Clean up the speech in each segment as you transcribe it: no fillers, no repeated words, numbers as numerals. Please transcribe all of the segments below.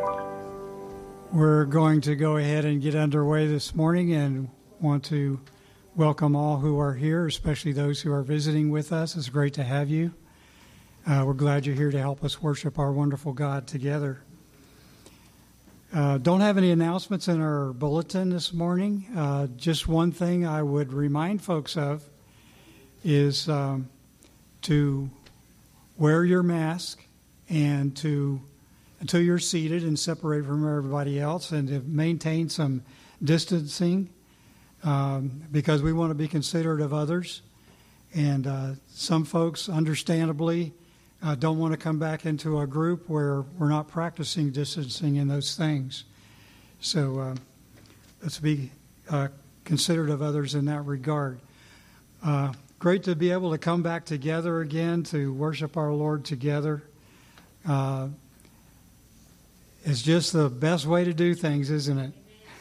We're going to go ahead and get underway this morning and want to welcome all who are here, especially those who are visiting with us. It's great to have you. We're glad you're here to help us worship our wonderful God together. Don't have any announcements in our bulletin this morning. Just one thing I would remind folks of is to wear your mask and until you're seated and separated from everybody else, and to maintain some distancing because we want to be considerate of others. And some folks, understandably, don't want to come back into a group where we're not practicing distancing and those things. So let's be considerate of others in that regard. Great to be able to come back together again to worship our Lord together. It's just the best way to do things, isn't it?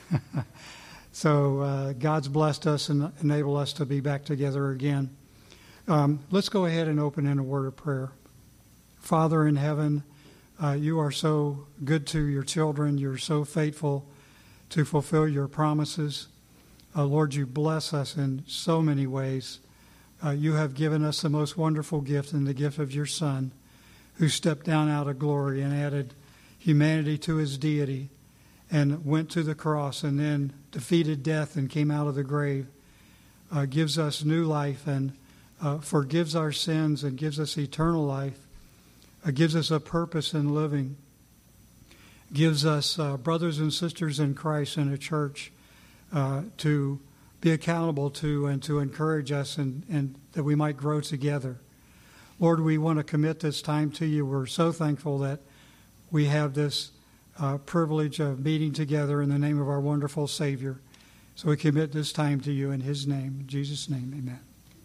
So God's blessed us and enabled us to be back together again. Let's go ahead and open in a word of prayer. Father in heaven, you are so good to your children. You're so faithful to fulfill your promises. Lord, you bless us in so many ways. You have given us the most wonderful gift in the gift of your Son, who stepped down out of glory and added humanity to his deity and went to the cross and then defeated death and came out of the grave, gives us new life and forgives our sins and gives us eternal life, gives us a purpose in living, gives us brothers and sisters in Christ in a church to be accountable to and to encourage us and that we might grow together. Lord, we want to commit this time to you. We're so thankful that we have this privilege of meeting together in the name of our wonderful Savior. So we commit this time to you in his name. In Jesus' name, amen.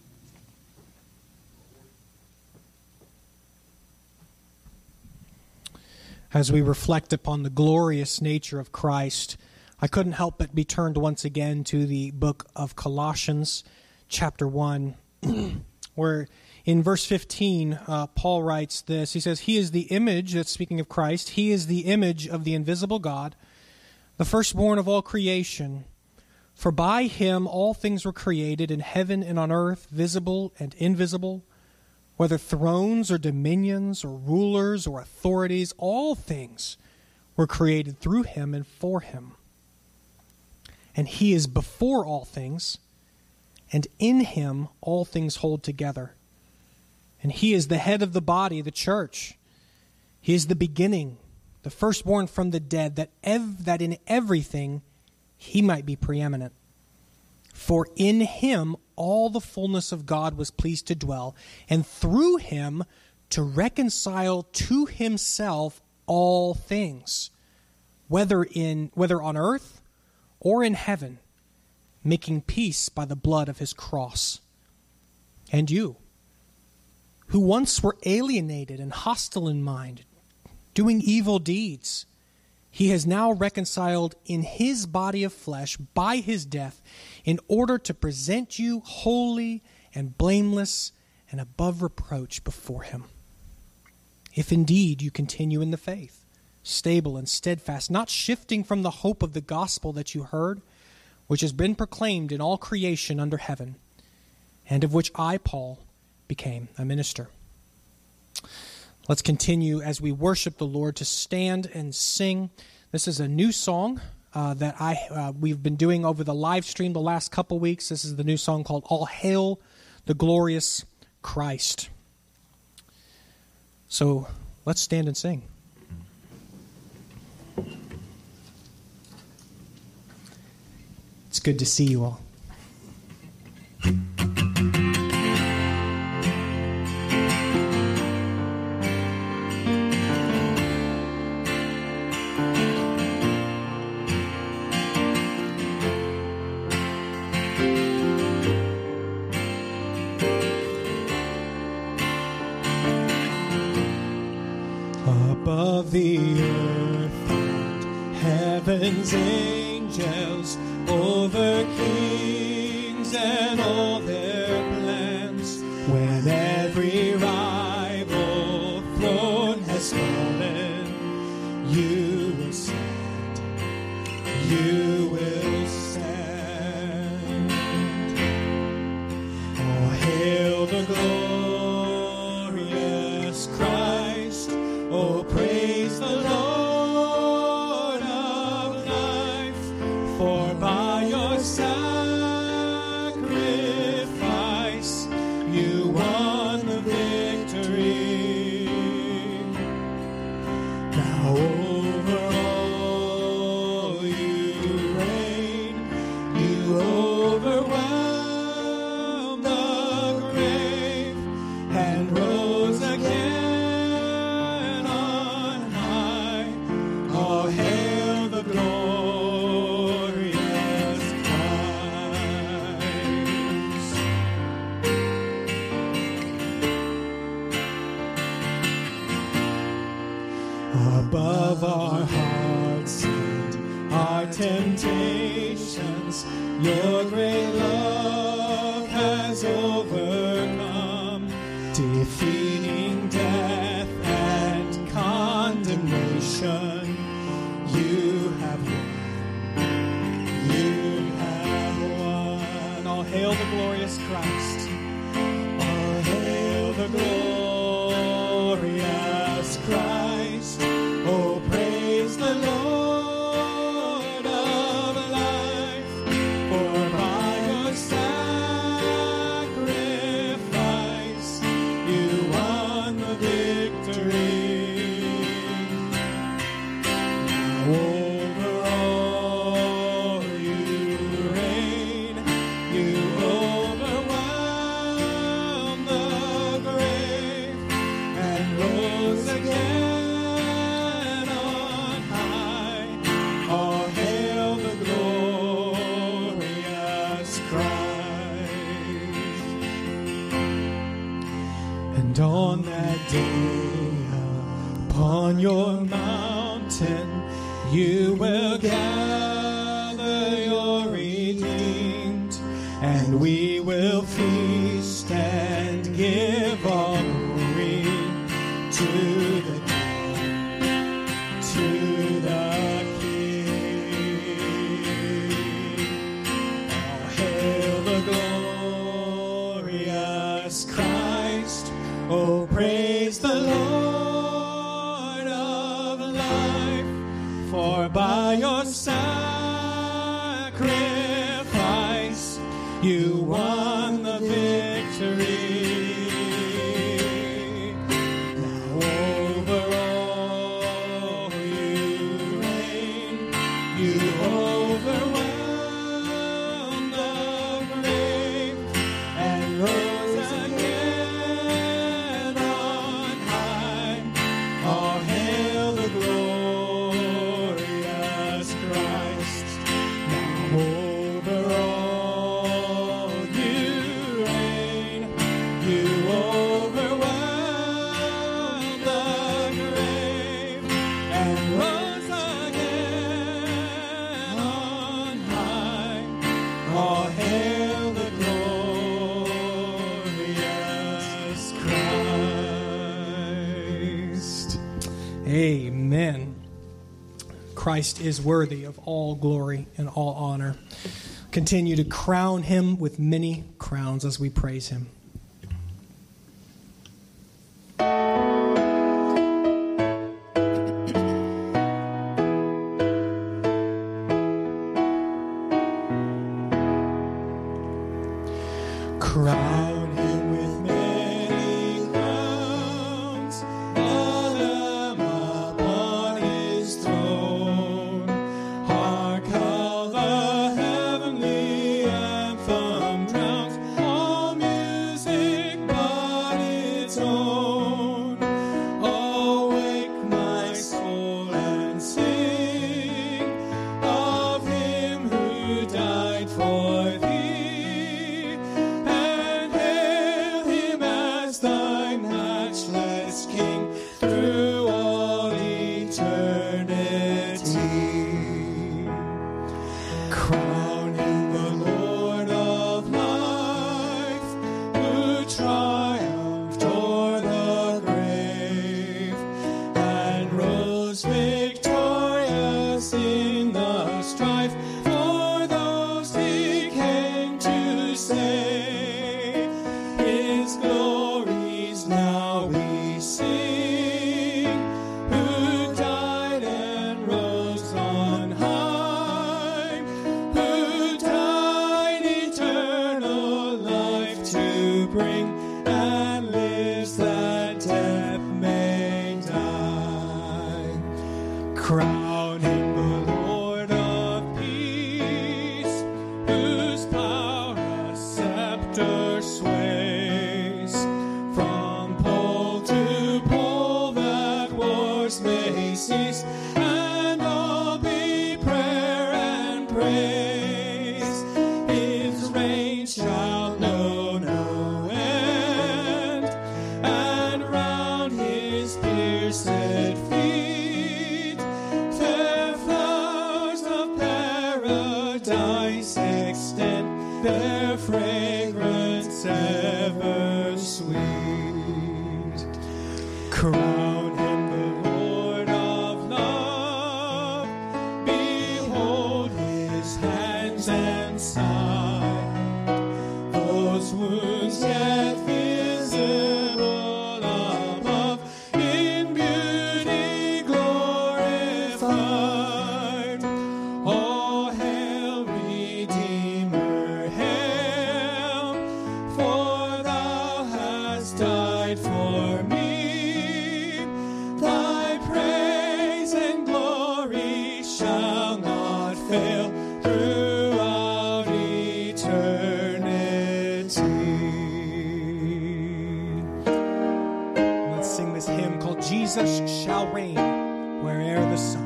As we reflect upon the glorious nature of Christ, I couldn't help but be turned once again to the book of Colossians, chapter 1, where in verse 15, Paul writes this. He says, "He is the image," that's speaking of Christ, "He is the image of the invisible God, the firstborn of all creation. For by him all things were created in heaven and on earth, visible and invisible, whether thrones or dominions or rulers or authorities, all things were created through him and for him. And he is before all things, and in him all things hold together. And he is the head of the body, the church. He is the beginning, the firstborn from the dead, that in everything he might be preeminent. For in him all the fullness of God was pleased to dwell, and through him to reconcile to himself all things, whether on earth or in heaven, making peace by the blood of his cross. And you, who once were alienated and hostile in mind, doing evil deeds, he has now reconciled in his body of flesh by his death, in order to present you holy and blameless and above reproach before him. If indeed you continue in the faith, stable and steadfast, not shifting from the hope of the gospel that you heard, which has been proclaimed in all creation under heaven, and of which I, Paul, became a minister." Let's continue as we worship the Lord to stand and sing. This is a new song that we've been doing over the live stream the last couple weeks. This is the new song called "All Hail the Glorious Christ." So let's stand and sing. It's good to see you all. Above the earth and heaven's angels, over kings and all their plans, when every rival throne has fallen, you will the glorious Christ. Oh, praise the Lord of life, for by your sacrifice you won the victory. Now over all you reign, you overwhelm the grave and rose again on high. All hail the glorious Christ. Above our hearts and our temptations, your great love has overcome, defeating death and condemnation. You have won. All hail the glorious Christ. All hail the glorious Christ. Oh, praise the Lord of life, for by your sacrifice you won the victory. Now over all you reign, you overwhelm the grave and rose again on high. All hail the glorious Christ. And on that day, upon your mountain, you will gather your redeemed, and we will feast and give all glory to the King. All hail the glorious Christ. Oh, praise the Lord of life, for by your sacrifice you won the victory. Now over all you reign, you overwhelm the grave and rose again on high. All hail the glorious Christ. Now over all you reign, you overwhelm the grave and rose again on high. All hail the glorious Christ. Amen. Christ is worthy of all glory and all honor. Continue to crown him with many crowns as we praise him. Crown him with many crowns, all them upon his throne. Hark how the heavenly anthem drowns all music but its own. Awake my soul and sing of him who died for thee. And hail His glories now we sing, who died and rose on high, who died eternal life to bring, and lives that death may die. Crown him the Lord of peace, whose power a scepter sways. From pole to pole that wars may cease, and all be prayer and praise. His reign shall know no end, and round his pierced feet fair flowers of paradise extend, their fragrance ever sweet. Crown him the Lord of love, behold his hands and side, those wounds yet visible above, in beauty glorified. All hail, Redeemer, hail, for thou hast died for me. Thy praise and glory shall not fail throughout eternity. Let's sing this hymn called Jesus Shall Reign Where'er the Sun.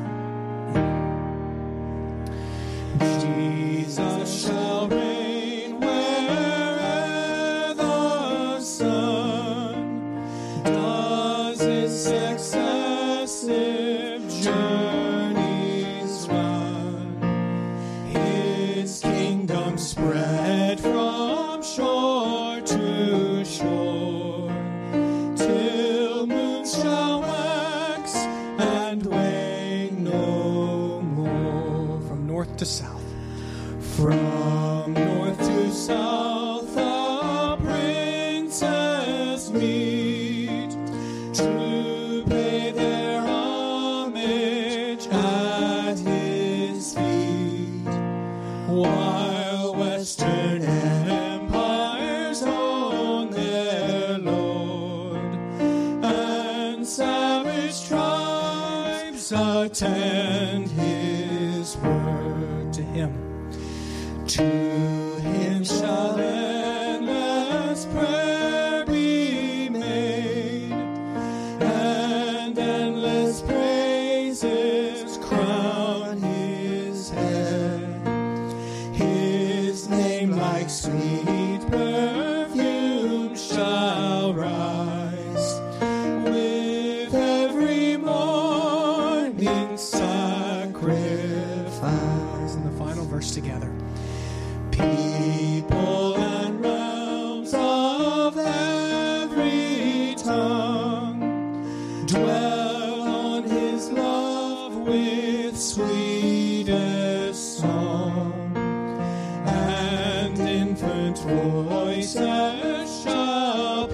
Jesus shall reign where'er the sun does its successive journeys run. His kingdom spread from shore to shore, till moons shall wax and wane no more. From north to south. From north to south the princes meet, to pay their homage at his feet, while western empires own their lord, and savage tribes attend his word. To him. To him shall endless prayer be made, and endless praises crown his head. His name like sweet perfume shall rise with every morning sacrifice. And the final verse together. People and realms of every tongue dwell on his love with sweetest song, and infant voices shall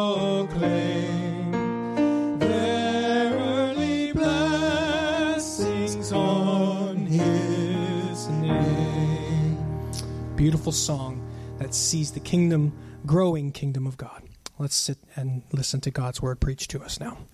proclaim their early blessings on his name. Beautiful song that sees the kingdom, growing kingdom of God. Let's sit and listen to God's word preached to us now.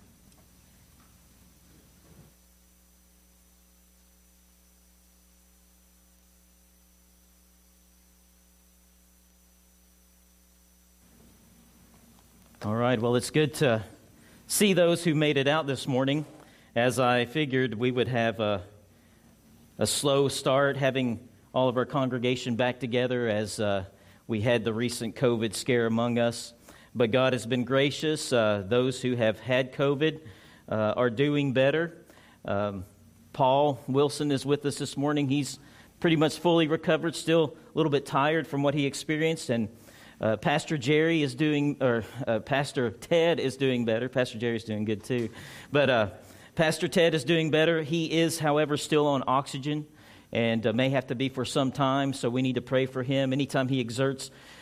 All right, well, it's good to see those who made it out this morning. As I figured we would have a slow start, having all of our congregation back together as we had the recent COVID scare among us. But God has been gracious. Those who have had COVID are doing better. Paul Wilson is with us this morning. He's pretty much fully recovered, still a little bit tired from what he experienced. And Pastor Jerry is doing, or Pastor Ted is doing better. Pastor Jerry's doing good too. But Pastor Ted is doing better. He is, however, still on oxygen and may have to be for some time, so we need to pray for him. Anytime he exerts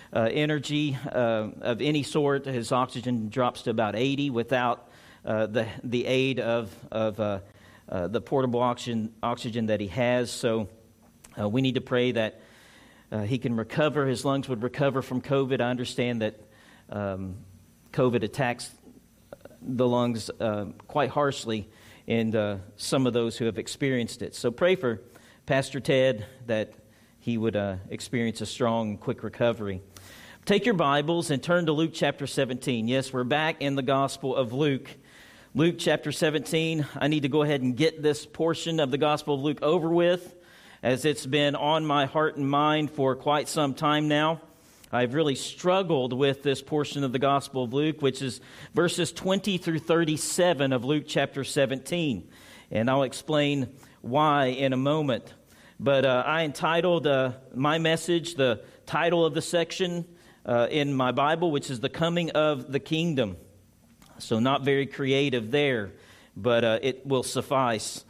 energy of any sort. His oxygen drops to about 80 without the aid of the portable oxygen that he has. So we need to pray that he can recover. His lungs would recover from COVID. I understand that COVID attacks the lungs quite harshly in some of those who have experienced it. So pray for Pastor Ted that he would experience a strong and quick recovery. Take your Bibles and turn to Luke chapter 17. Yes, we're back in the Gospel of Luke. Luke chapter 17. I need to go ahead and get this portion of the Gospel of Luke over with, as it's been on my heart and mind for quite some time now. I've really struggled with this portion of the Gospel of Luke, which is verses 20 through 37 of Luke chapter 17. And I'll explain why in a moment. But I entitled my message, the title of the section in my Bible, which is The Coming of the Kingdom. So not very creative there, but it will suffice.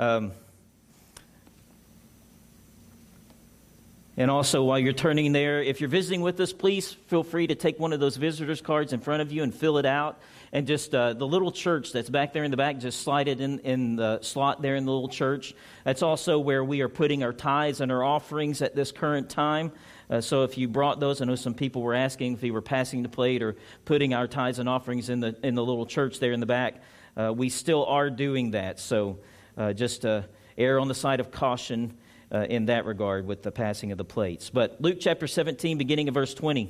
And also, while you're turning there, if you're visiting with us, please feel free to take one of those visitors cards in front of you and fill it out. And just the little church that's back there in the back, just slide it in the slot there in the little church. That's also where we are putting our tithes and our offerings at this current time. So if you brought those, I know some people were asking if we were passing the plate or putting our tithes and offerings in the little church there in the back. We still are doing that. So just err on the side of caution in that regard with the passing of the plates. But Luke chapter 17, beginning of verse 20.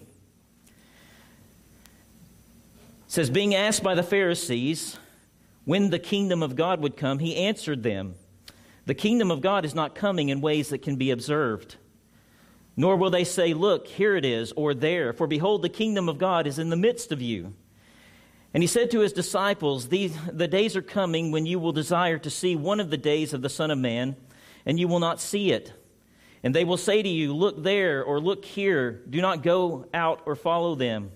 Says, being asked by the Pharisees when the kingdom of God would come, he answered them, the kingdom of God is not coming in ways that can be observed. Nor will they say, look, here it is, or there, for behold, the kingdom of God is in the midst of you. And he said to his disciples, the days are coming when you will desire to see one of the days of the Son of Man, and you will not see it. And they will say to you, look there, or look here, do not go out or follow them.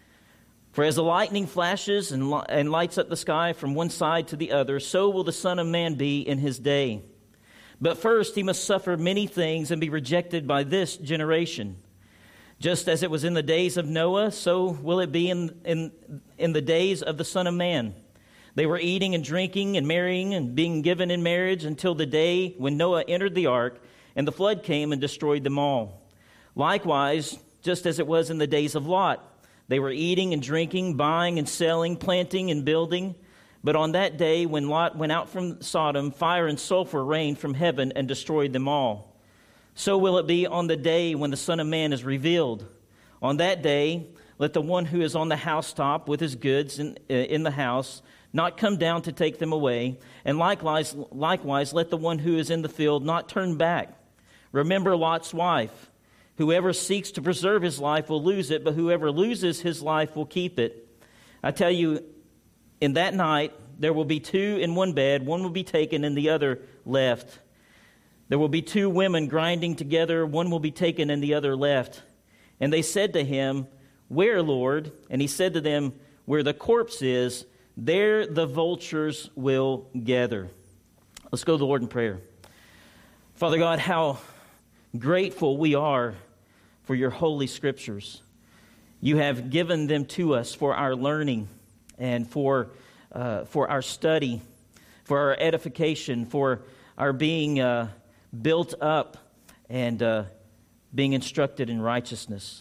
For as the lightning flashes and lights up the sky from one side to the other, so will the Son of Man be in his day. But first he must suffer many things and be rejected by this generation. Just as it was in the days of Noah, so will it be in the days of the Son of Man. They were eating and drinking and marrying and being given in marriage until the day when Noah entered the ark and the flood came and destroyed them all. Likewise, just as it was in the days of Lot, they were eating and drinking, buying and selling, planting and building. But on that day when Lot went out from Sodom, fire and sulfur rained from heaven and destroyed them all. So will it be on the day when the Son of Man is revealed. On that day, let the one who is on the housetop with his goods in the house not come down to take them away. And likewise, let the one who is in the field not turn back. Remember Lot's wife. Whoever seeks to preserve his life will lose it, but whoever loses his life will keep it. I tell you, in that night, there will be two in one bed. One will be taken and the other left. There will be two women grinding together. One will be taken and the other left. And they said to him, where, Lord? And he said to them, where the corpse is, there the vultures will gather. Let's go to the Lord in prayer. Father God, how grateful we are for your holy scriptures. You have given them to us for our learning and for our study, for our edification, for our being built up and being instructed in righteousness.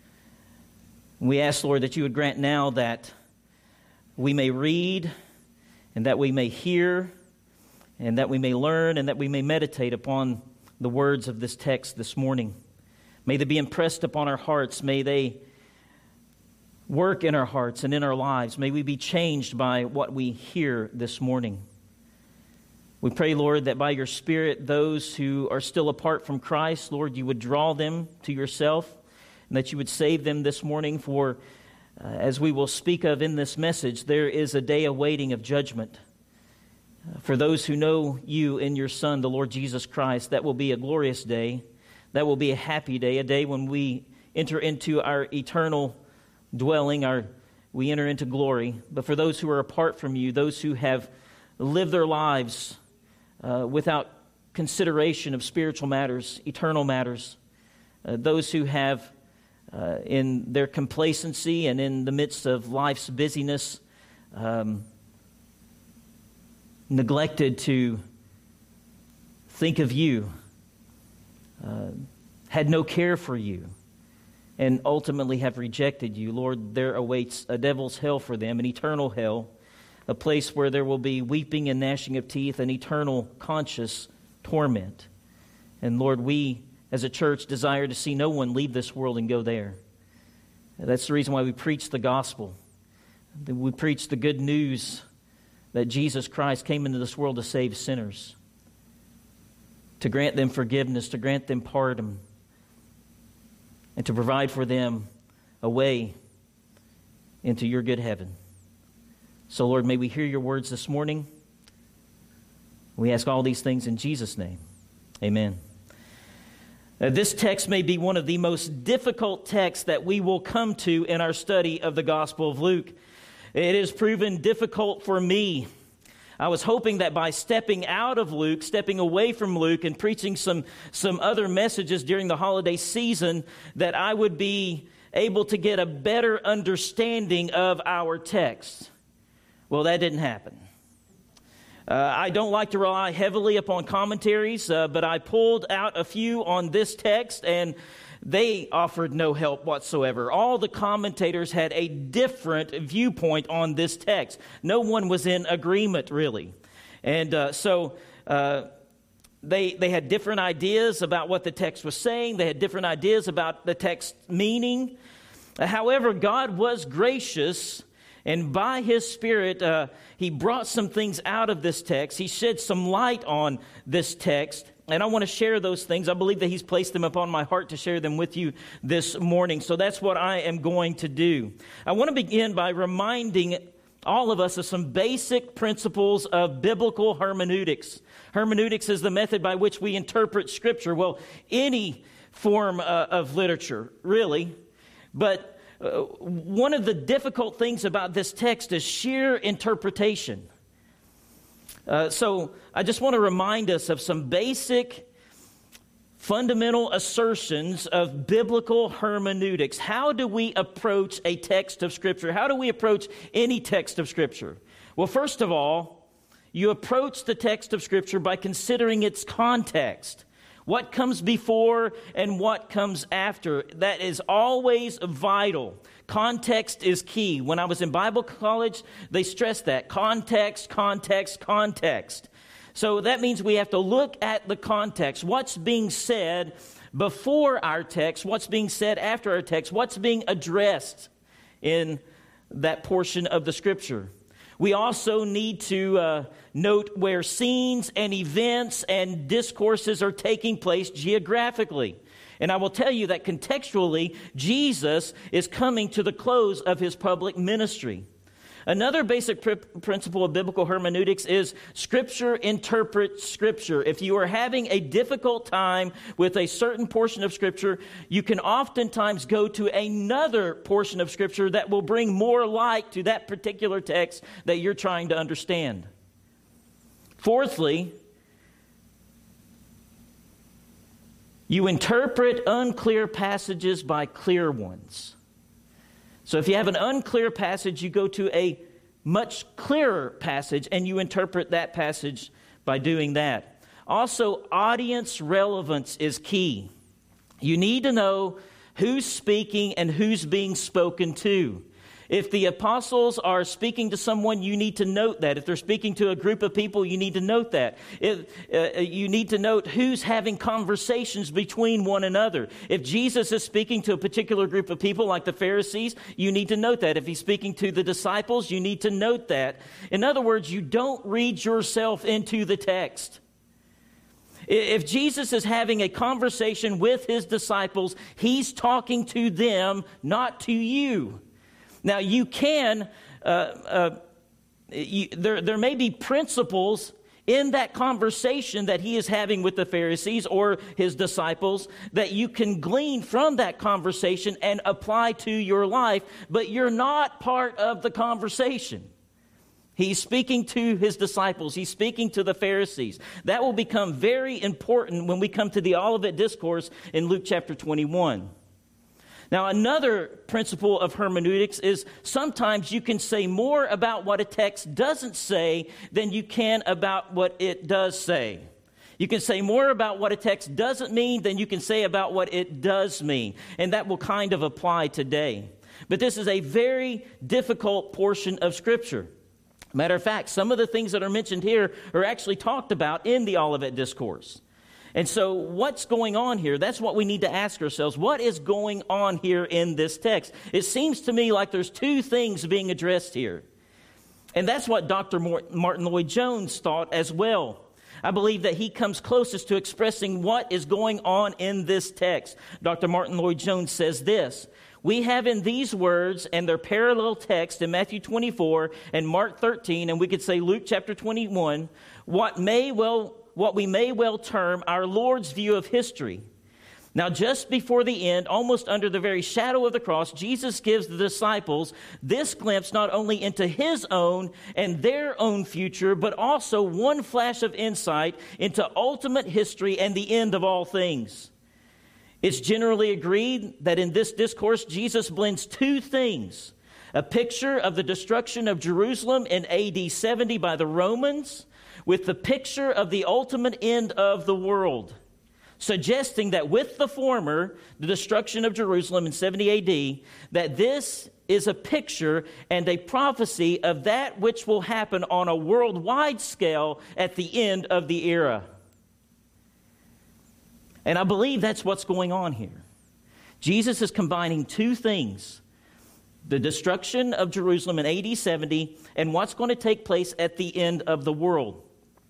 We ask, Lord, that you would grant now that we may read and that we may hear and that we may learn and that we may meditate upon the words of this text this morning. May they be impressed upon our hearts. May they work in our hearts and in our lives. May we be changed by what we hear this morning. We pray, Lord, that by your Spirit, those who are still apart from Christ, Lord, you would draw them to yourself and that you would save them this morning. For as we will speak of in this message, there is a day awaiting of judgment. For those who know you in your Son, the Lord Jesus Christ, that will be a glorious day. That will be a happy day, a day when we enter into our eternal dwelling, we enter into glory. But for those who are apart from you, those who have lived their lives without consideration of spiritual matters, eternal matters, those who have in their complacency and in the midst of life's busyness, neglected to think of you, had no care for you, and ultimately have rejected you. Lord, there awaits a devil's hell for them, an eternal hell, a place where there will be weeping and gnashing of teeth and eternal conscious torment. And Lord, we as a church desire to see no one leave this world and go there. That's the reason why we preach the gospel. We preach the good news that Jesus Christ came into this world to save sinners, to grant them forgiveness, to grant them pardon, and to provide for them a way into your good heaven. So, Lord, may we hear your words this morning. We ask all these things in Jesus' name. Amen. This text may be one of the most difficult texts that we will come to in our study of the Gospel of Luke. It has proven difficult for me. I was hoping that by stepping out of Luke, stepping away from Luke, and preaching some other messages during the holiday season, that I would be able to get a better understanding of our text. Well, that didn't happen. I don't like to rely heavily upon commentaries, but I pulled out a few on this text, and they offered no help whatsoever. All the commentators had a different viewpoint on this text. No one was in agreement, really. And so they had different ideas about what the text was saying. They had different ideas about the text meaning. However, God was gracious, and by His Spirit, He brought some things out of this text. He shed some light on this text. And I want to share those things. I believe that He's placed them upon my heart to share them with you this morning. So that's what I am going to do. I want to begin by reminding all of us of some basic principles of biblical hermeneutics. Hermeneutics is the method by which we interpret Scripture. Well, any form of literature, really. But one of the difficult things about this text is sheer interpretation. So I just want to remind us of some basic fundamental assertions of biblical hermeneutics. How do we approach a text of Scripture? How do we approach any text of Scripture? Well, first of all, you approach the text of Scripture by considering its context. What comes before and what comes after. That is always vital. Context is key. When I was in Bible college, they stressed that. Context, context, context. So that means we have to look at the context. What's being said before our text? What's being said after our text? What's being addressed in that portion of the Scripture? We also need to note where scenes and events and discourses are taking place geographically. And I will tell you that contextually, Jesus is coming to the close of His public ministry. Another basic principle of biblical hermeneutics is Scripture interprets Scripture. If you are having a difficult time with a certain portion of Scripture, you can oftentimes go to another portion of Scripture that will bring more light to that particular text that you're trying to understand. Fourthly, you interpret unclear passages by clear ones. So if you have an unclear passage, you go to a much clearer passage and you interpret that passage by doing that. Also, audience relevance is key. You need to know who's speaking and who's being spoken to. If the apostles are speaking to someone, you need to note that. If they're speaking to a group of people, you need to note that. You need to note who's having conversations between one another. If Jesus is speaking to a particular group of people like the Pharisees, you need to note that. If He's speaking to the disciples, you need to note that. In other words, you don't read yourself into the text. If Jesus is having a conversation with His disciples, He's talking to them, not to you. Now, you can, there may be principles in that conversation that He is having with the Pharisees or His disciples that you can glean from that conversation and apply to your life, but you're not part of the conversation. He's speaking to His disciples. He's speaking to the Pharisees. That will become very important when we come to the Olivet Discourse in Luke chapter 21. Now, another principle of hermeneutics is sometimes you can say more about what a text doesn't say than you can about what it does say. You can say more about what a text doesn't mean than you can say about what it does mean. And that will kind of apply today. But this is a very difficult portion of Scripture. Matter of fact, some of the things that are mentioned here are actually talked about in the Olivet Discourse. And so what's going on here? That's what we need to ask ourselves. What is going on here in this text? It seems to me like there's two things being addressed here. And that's what Dr. Martin Lloyd-Jones thought as well. I believe that he comes closest to expressing what is going on in this text. Dr. Martin Lloyd-Jones says this: we have in these words and their parallel text in Matthew 24 and Mark 13, and we could say Luke chapter 21, what we may well term our Lord's view of history. Now, just before the end, almost under the very shadow of the cross, Jesus gives the disciples this glimpse not only into his own and their own future, but also one flash of insight into ultimate history and the end of all things. It's generally agreed that in this discourse, Jesus blends two things: a picture of the destruction of Jerusalem in AD 70 by the Romans with the picture of the ultimate end of the world, suggesting that with the former, the destruction of Jerusalem in 70 AD, that this is a picture and a prophecy of that which will happen on a worldwide scale at the end of the era. And I believe that's what's going on here. Jesus is combining two things: the destruction of Jerusalem in AD 70 and what's going to take place at the end of the world.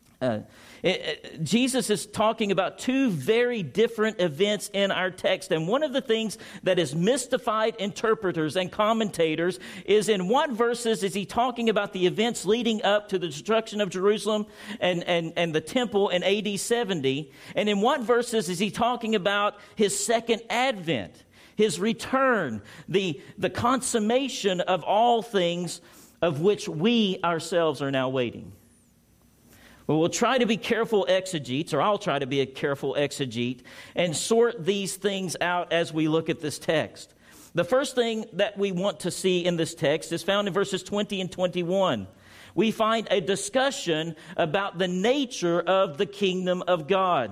Jesus is talking about two very different events in our text. And one of the things that has mystified interpreters and commentators is, in what verses is he talking about the events leading up to the destruction of Jerusalem and the temple in AD 70? And in what verses is he talking about his second advent, his return, the consummation of all things of which we ourselves are now waiting? Well, we'll try to be careful exegetes, or I'll try to be a careful exegete, and sort these things out as we look at this text. The first thing that we want to see in this text is found in verses 20 and 21. We find a discussion about the nature of the kingdom of God.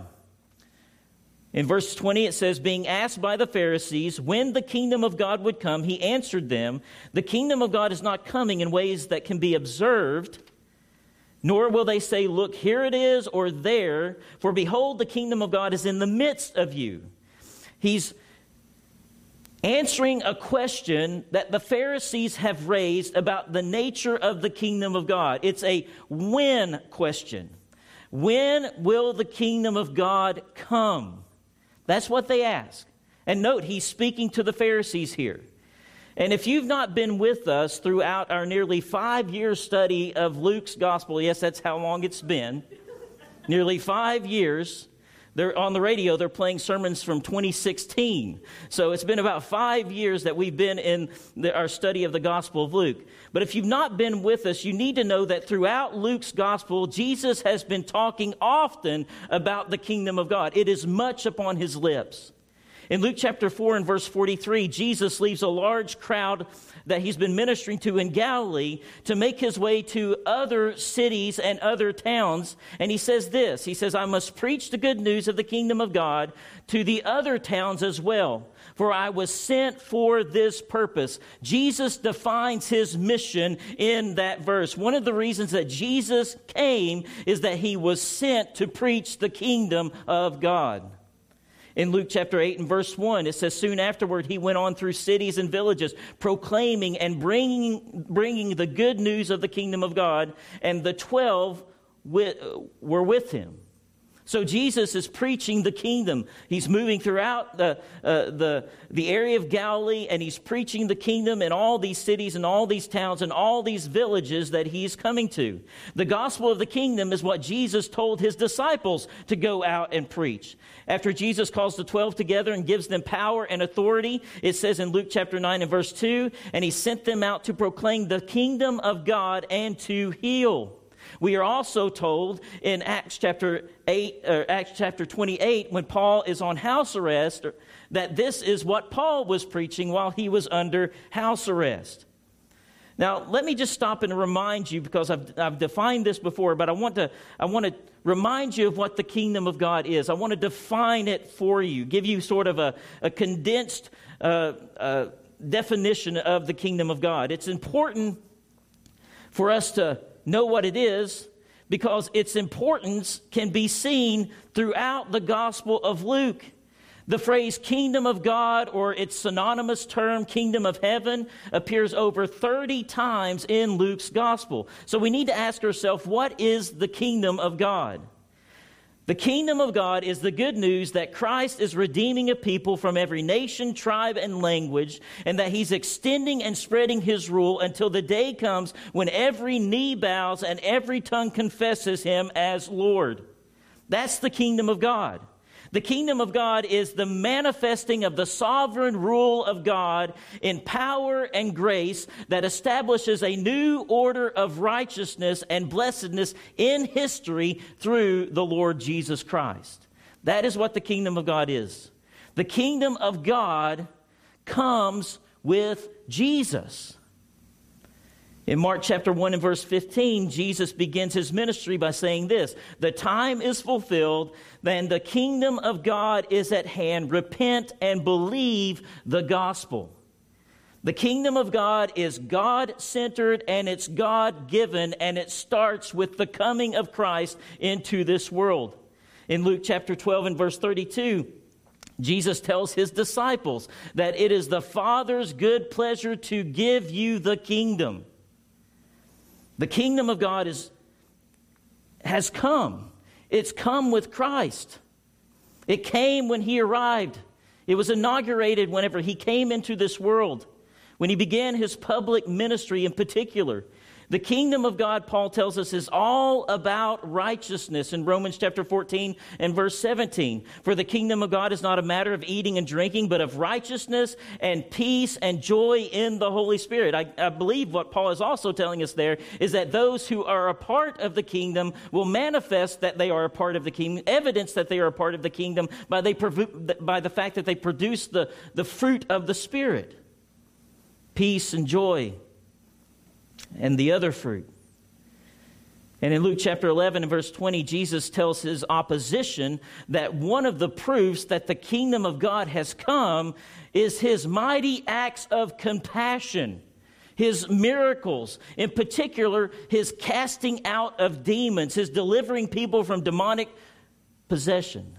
In verse 20, it says, being asked by the Pharisees when the kingdom of God would come, he answered them, the kingdom of God is not coming in ways that can be observed, nor will they say, look, here it is, or there, for behold, the kingdom of God is in the midst of you. He's answering a question that the Pharisees have raised about the nature of the kingdom of God. It's a when question. When will the kingdom of God come? That's what they ask. And note, he's speaking to the Pharisees here. And if you've not been with us throughout our nearly 5-year study of Luke's gospel, yes, that's how long it's been, nearly 5 years, they're on the radio, they're playing sermons from 2016. So it's been about 5 years that we've been in our study of the Gospel of Luke. But if you've not been with us, you need to know that throughout Luke's gospel, Jesus has been talking often about the kingdom of God. It is much upon his lips. In Luke chapter 4 and verse 43, Jesus leaves a large crowd that he's been ministering to in Galilee to make his way to other cities and other towns. And he says this, he says, I must preach the good news of the kingdom of God to the other towns as well, for I was sent for this purpose. Jesus defines his mission in that verse. One of the reasons that Jesus came is that he was sent to preach the kingdom of God. In Luke chapter 8 and verse 1, it says, soon afterward he went on through cities and villages, proclaiming and bringing the good news of the kingdom of God, and the 12 were with him. So Jesus is preaching the kingdom. He's moving throughout the area of Galilee, and he's preaching the kingdom in all these cities and all these towns and all these villages that he's coming to. The gospel of the kingdom is what Jesus told his disciples to go out and preach. After Jesus calls the 12 together and gives them power and authority, it says in Luke chapter 9 and verse 2, and he sent them out to proclaim the kingdom of God and to heal. We are also told in Acts chapter 28, when Paul is on house arrest, that this is what Paul was preaching while he was under house arrest. Now, let me just stop and remind you, because I've defined this before, but I want to remind you of what the kingdom of God is. I want to define it for you, give you sort of a condensed definition of the kingdom of God. It's important for us to know what it is, because its importance can be seen throughout the Gospel of Luke. The phrase kingdom of God, or its synonymous term kingdom of heaven, appears over 30 times in Luke's gospel. So we need to ask ourselves, what is the kingdom of God? The kingdom of God is the good news that Christ is redeeming a people from every nation, tribe, and language, and that he's extending and spreading his rule until the day comes when every knee bows and every tongue confesses him as Lord. That's the kingdom of God. The kingdom of God is the manifesting of the sovereign rule of God in power and grace that establishes a new order of righteousness and blessedness in history through the Lord Jesus Christ. That is what the kingdom of God is. The kingdom of God comes with Jesus. In Mark chapter 1 and verse 15, Jesus begins his ministry by saying this: "The time is fulfilled, and the kingdom of God is at hand. Repent and believe the gospel." The kingdom of God is God-centered and it's God-given, and it starts with the coming of Christ into this world. In Luke chapter 12 and verse 32, Jesus tells his disciples that it is the Father's good pleasure to give you the kingdom. The kingdom of God has come. It's come with Christ. It came when he arrived. It was inaugurated whenever he came into this world, when he began his public ministry in particular. The kingdom of God, Paul tells us, is all about righteousness in Romans chapter 14 and verse 17. "For the kingdom of God is not a matter of eating and drinking, but of righteousness and peace and joy in the Holy Spirit." I believe what Paul is also telling us there is that those who are a part of the kingdom will manifest that they are a part of the kingdom, evidence that they are a part of the kingdom by the fact that they produce the fruit of the Spirit: peace and joy, and the other fruit. And in Luke chapter 11 and verse 20, Jesus tells his opposition that one of the proofs that the kingdom of God has come is his mighty acts of compassion, his miracles, in particular his casting out of demons, his delivering people from demonic possession.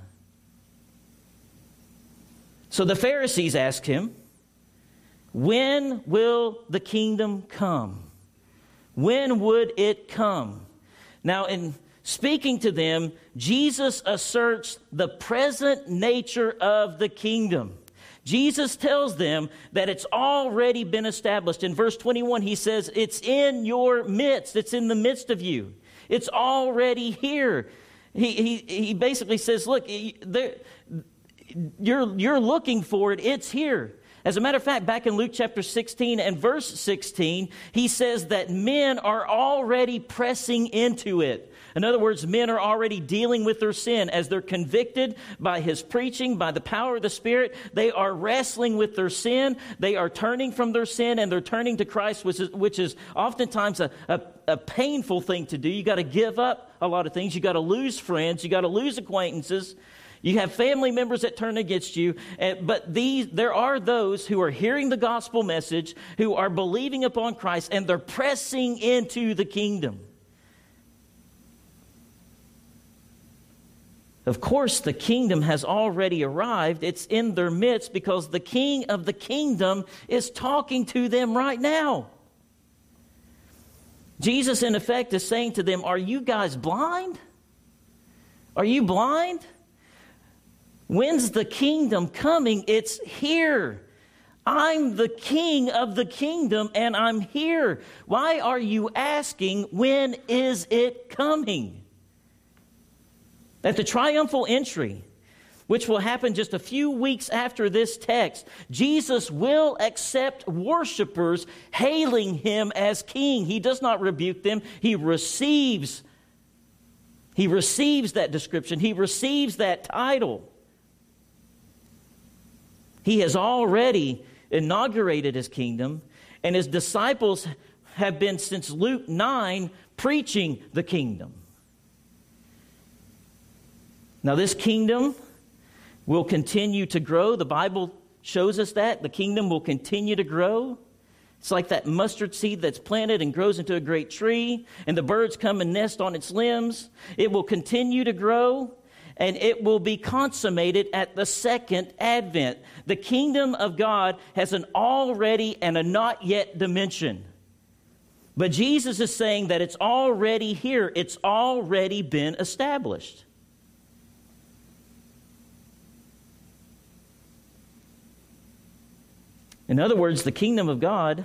So the Pharisees asked him, "When will the kingdom come? When would it come?" Now, in speaking to them, Jesus asserts the present nature of the kingdom. Jesus tells them that it's already been established. In verse 21, he says, "It's in your midst. It's in the midst of you. It's already here." He basically says, look, you're looking for it. It's here. As a matter of fact, back in Luke chapter 16 and verse 16, he says that men are already pressing into it. In other words, men are already dealing with their sin. As they're convicted by his preaching, by the power of the Spirit, they are wrestling with their sin. They are turning from their sin and they're turning to Christ, which is oftentimes a painful thing to do. You got to give up a lot of things. You got to lose friends. You got to lose acquaintances. You have family members that turn against you, but there are those who are hearing the gospel message, who are believing upon Christ, and they're pressing into the kingdom. Of course, the kingdom has already arrived. It's in their midst because the king of the kingdom is talking to them right now. Jesus, in effect, is saying to them, "Are you guys blind? Are you blind? When's the kingdom coming? It's here. I'm the king of the kingdom and I'm here. Why are you asking, when is it coming?" At the triumphal entry, which will happen just a few weeks after this text, Jesus will accept worshipers hailing him as king. He does not rebuke them. He receives He receives that description. He receives that title. He has already inaugurated his kingdom, and his disciples have been, since Luke 9, preaching the kingdom. Now, this kingdom will continue to grow. The Bible shows us that. The kingdom will continue to grow. It's like that mustard seed that's planted and grows into a great tree, and the birds come and nest on its limbs. It will continue to grow, and it will be consummated at the second advent. The kingdom of God has an already and a not yet dimension. But Jesus is saying that it's already here. It's already been established. In other words, the kingdom of God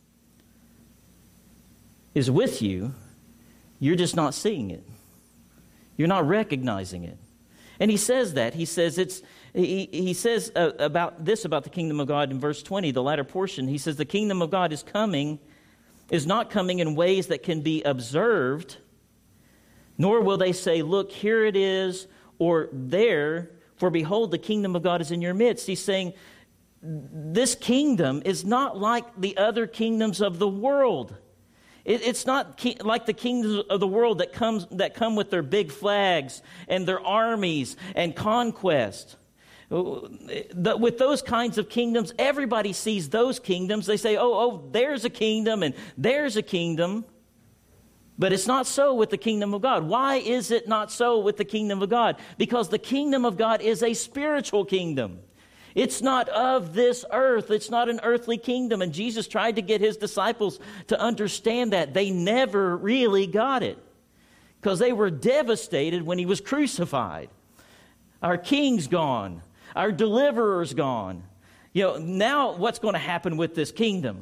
is with you. You're just not seeing it. You're not recognizing it. And he says that. He says he says about the kingdom of God in verse 20, the latter portion. He says the kingdom of God is not coming in ways that can be observed, nor will they say, look, here it is, or there, for behold, the kingdom of God is in your midst. He's saying, this kingdom is not like the other kingdoms of the world. It's not like the kingdoms of the world that come with their big flags and their armies and conquest. With those kinds of kingdoms, everybody sees those kingdoms. They say, oh, there's a kingdom and there's a kingdom. But it's not so with the kingdom of God. Why is it not so with the kingdom of God? Because the kingdom of God is a spiritual kingdom. It's not of this earth. It's not an earthly kingdom. And Jesus tried to get his disciples to understand that. They never really got it because they were devastated when he was crucified. Our king's gone. Our deliverer's gone. Now what's going to happen with this kingdom?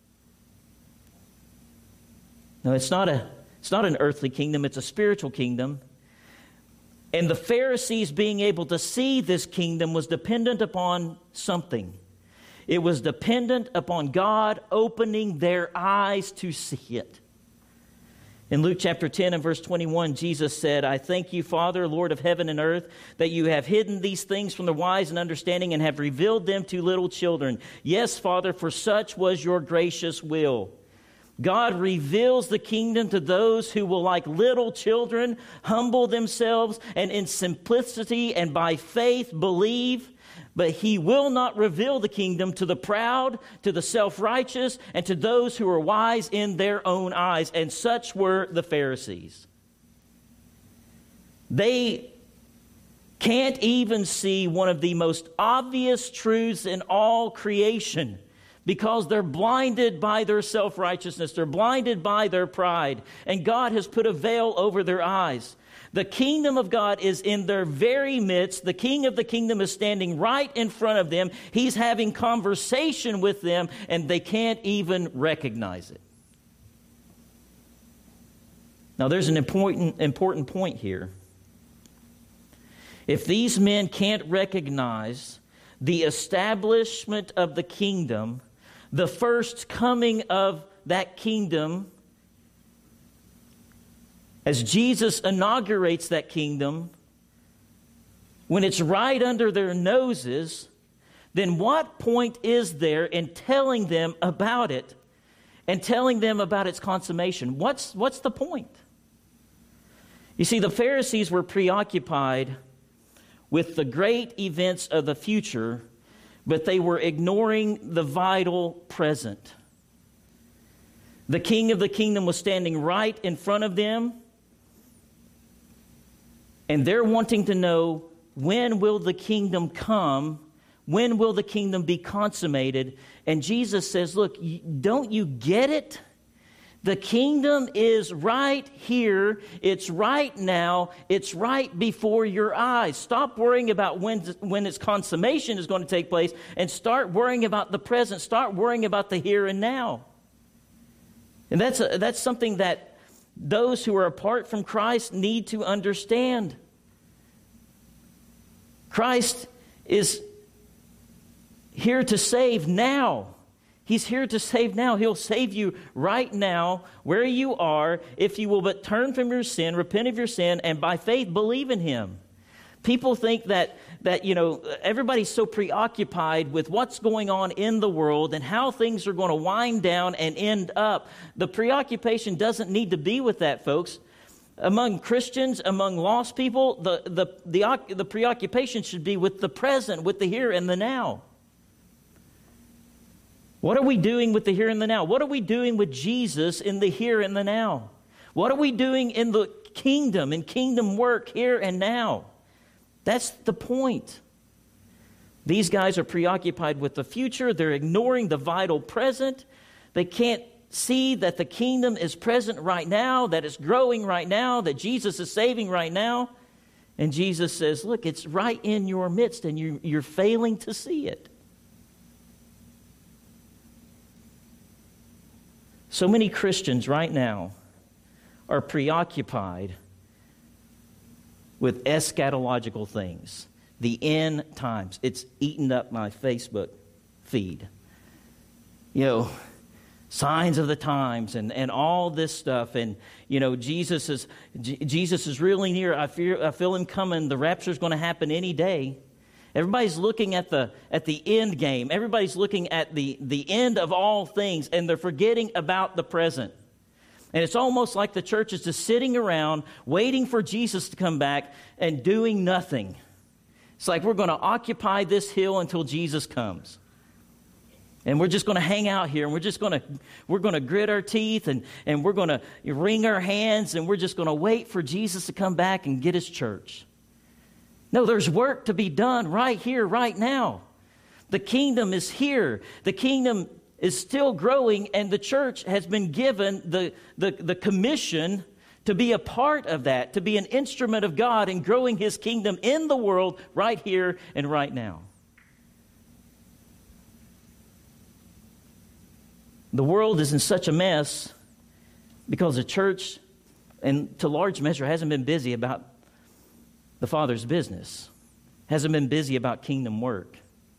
No, it's not an earthly kingdom. It's a spiritual kingdom. And the Pharisees being able to see this kingdom was dependent upon something. It was dependent upon God opening their eyes to see it. In Luke chapter 10 and verse 21, Jesus said, I thank you, Father, Lord of heaven and earth, that you have hidden these things from the wise and understanding and have revealed them to little children. Yes, Father, for such was your gracious will. God reveals the kingdom to those who will, like little children, humble themselves and in simplicity and by faith believe. But he will not reveal the kingdom to the proud, to the self-righteous, and to those who are wise in their own eyes. And such were the Pharisees. They can't even see one of the most obvious truths in all creation, because they're blinded by their self-righteousness. They're blinded by their pride. And God has put a veil over their eyes. The kingdom of God is in their very midst. The king of the kingdom is standing right in front of them. He's having conversation with them, and they can't even recognize it. Now, there's an important point here. If these men can't recognize the establishment of the kingdom, the first coming of that kingdom, as Jesus inaugurates that kingdom, when it's right under their noses, then what point is there in telling them about it and telling them about its consummation? What's the point? You see, the Pharisees were preoccupied with the great events of the future, but they were ignoring the vital present. The king of the kingdom was standing right in front of them, and they're wanting to know, when will the kingdom come? When will the kingdom be consummated? And Jesus says, look, don't you get it? The kingdom is right here. It's right now. It's right before your eyes. Stop worrying about when its consummation is going to take place and start worrying about the present. Start worrying about the here and now. And that's something that those who are apart from Christ need to understand. Christ is here to save now. He's here to save now. He'll save you right now, where you are, if you will but turn from your sin, repent of your sin, and by faith believe in Him. People think that everybody's so preoccupied with what's going on in the world and how things are going to wind down and end up. The preoccupation doesn't need to be with that, folks. Among Christians, among lost people, the preoccupation should be with the present, with the here and the now. What are we doing with the here and the now? What are we doing with Jesus in the here and the now? What are we doing in the kingdom, in kingdom work here and now? That's the point. These guys are preoccupied with the future. They're ignoring the vital present. They can't see that the kingdom is present right now, that it's growing right now, that Jesus is saving right now. And Jesus says, look, it's right in your midst, and you're failing to see it. So many Christians right now are preoccupied with eschatological things, the end times. It's eaten up my Facebook feed. Signs of the times and all this stuff. And, Jesus is really near. I feel Him coming. The rapture's going to happen any day. Everybody's looking at the end game. Everybody's looking at the end of all things, and they're forgetting about the present. And it's almost like the church is just sitting around waiting for Jesus to come back and doing nothing. It's like we're going to occupy this hill until Jesus comes. And we're just going to hang out here, and we're going to grit our teeth, and we're going to wring our hands, and we're just going to wait for Jesus to come back and get His church. No, there's work to be done right here, right now. The kingdom is here. The kingdom is still growing, and the church has been given the commission to be a part of that, to be an instrument of God in growing His kingdom in the world right here and right now. The world is in such a mess because the church, and to large measure, hasn't been busy about the Father's business, hasn't been busy about kingdom work.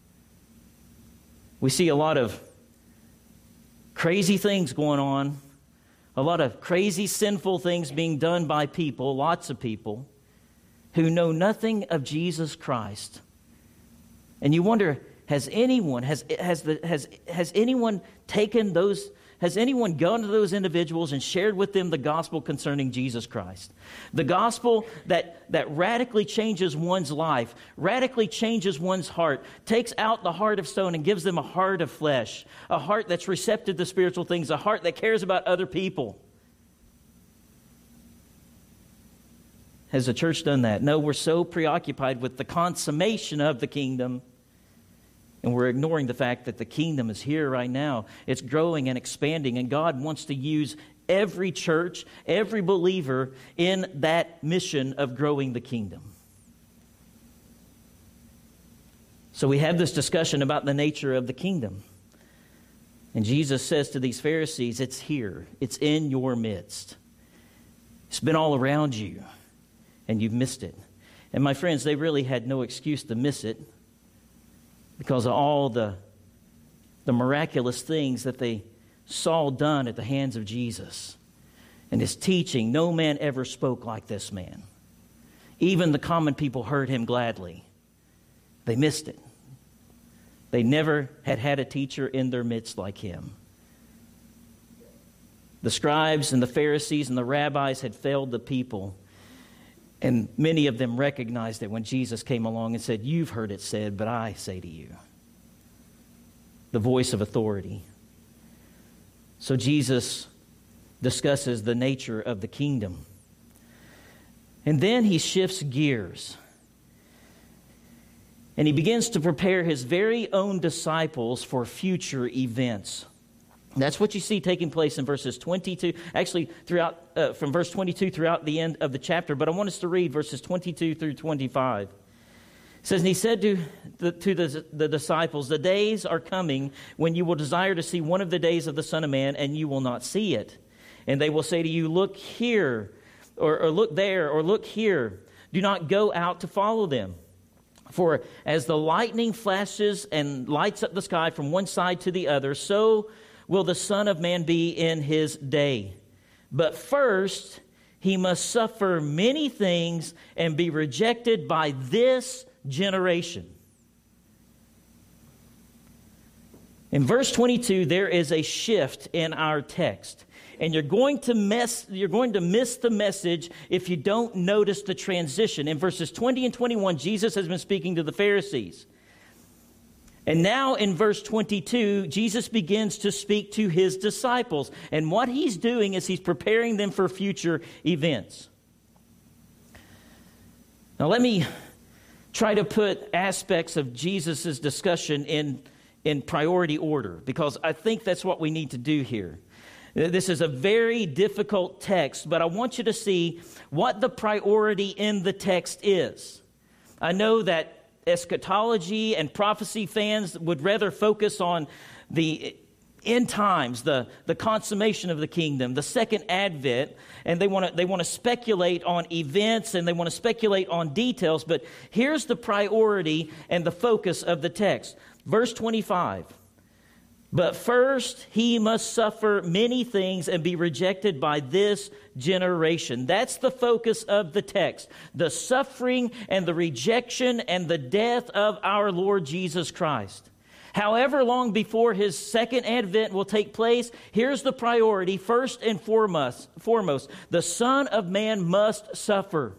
We see a lot of crazy things going on, a lot of crazy sinful things being done by people, lots of people, who know nothing of Jesus Christ. And you wonder, has anyone gone to those individuals and shared with them the gospel concerning Jesus Christ? The gospel that radically changes one's life, radically changes one's heart, takes out the heart of stone and gives them a heart of flesh, a heart that's receptive to spiritual things, a heart that cares about other people. Has the church done that? No, we're so preoccupied with the consummation of the kingdom, and we're ignoring the fact that the kingdom is here right now. It's growing and expanding, and God wants to use every church, every believer in that mission of growing the kingdom. So we have this discussion about the nature of the kingdom. And Jesus says to these Pharisees, it's here. It's in your midst. It's been all around you, and you've missed it. And my friends, they really had no excuse to miss it, because of all the miraculous things that they saw done at the hands of Jesus. And His teaching, no man ever spoke like this man. Even the common people heard Him gladly. They missed it. They never had a teacher in their midst like Him. The scribes and the Pharisees and the rabbis had failed the people. And many of them recognized it when Jesus came along and said, "You've heard it said, but I say to you." The voice of authority. So Jesus discusses the nature of the kingdom. And then He shifts gears. And He begins to prepare His very own disciples for future events. That's what you see taking place in verses 22, actually throughout from verse 22 throughout the end of the chapter. But I want us to read verses 22 through 25. It says, "And He said to the disciples, 'The days are coming when you will desire to see one of the days of the Son of Man, and you will not see it. And they will say to you, look here, or look there, or look here. Do not go out to follow them. For as the lightning flashes and lights up the sky from one side to the other, so will the Son of Man be in his day. But first, he must suffer many things and be rejected by this generation. In verse 22, there is a shift in our text. And you're going to miss the message if you don't notice the transition. In verses 20 and 21, Jesus has been speaking to the Pharisees. And now in verse 22, Jesus begins to speak to his disciples. And what he's doing is he's preparing them for future events. Now let me try to put aspects of Jesus' discussion in priority order, because I think that's what we need to do here. This is a very difficult text, but I want you to see what the priority in the text is. I know that eschatology and prophecy fans would rather focus on the end times, the consummation of the kingdom, the second advent, and they want to speculate on events and they want to speculate on details, but here's the priority and the focus of the text. Verse 25. But first, he must suffer many things and be rejected by this generation. That's the focus of the text. The suffering and the rejection and the death of our Lord Jesus Christ. However long before his second advent will take place, here's the priority. First and foremost, the Son of Man must suffer.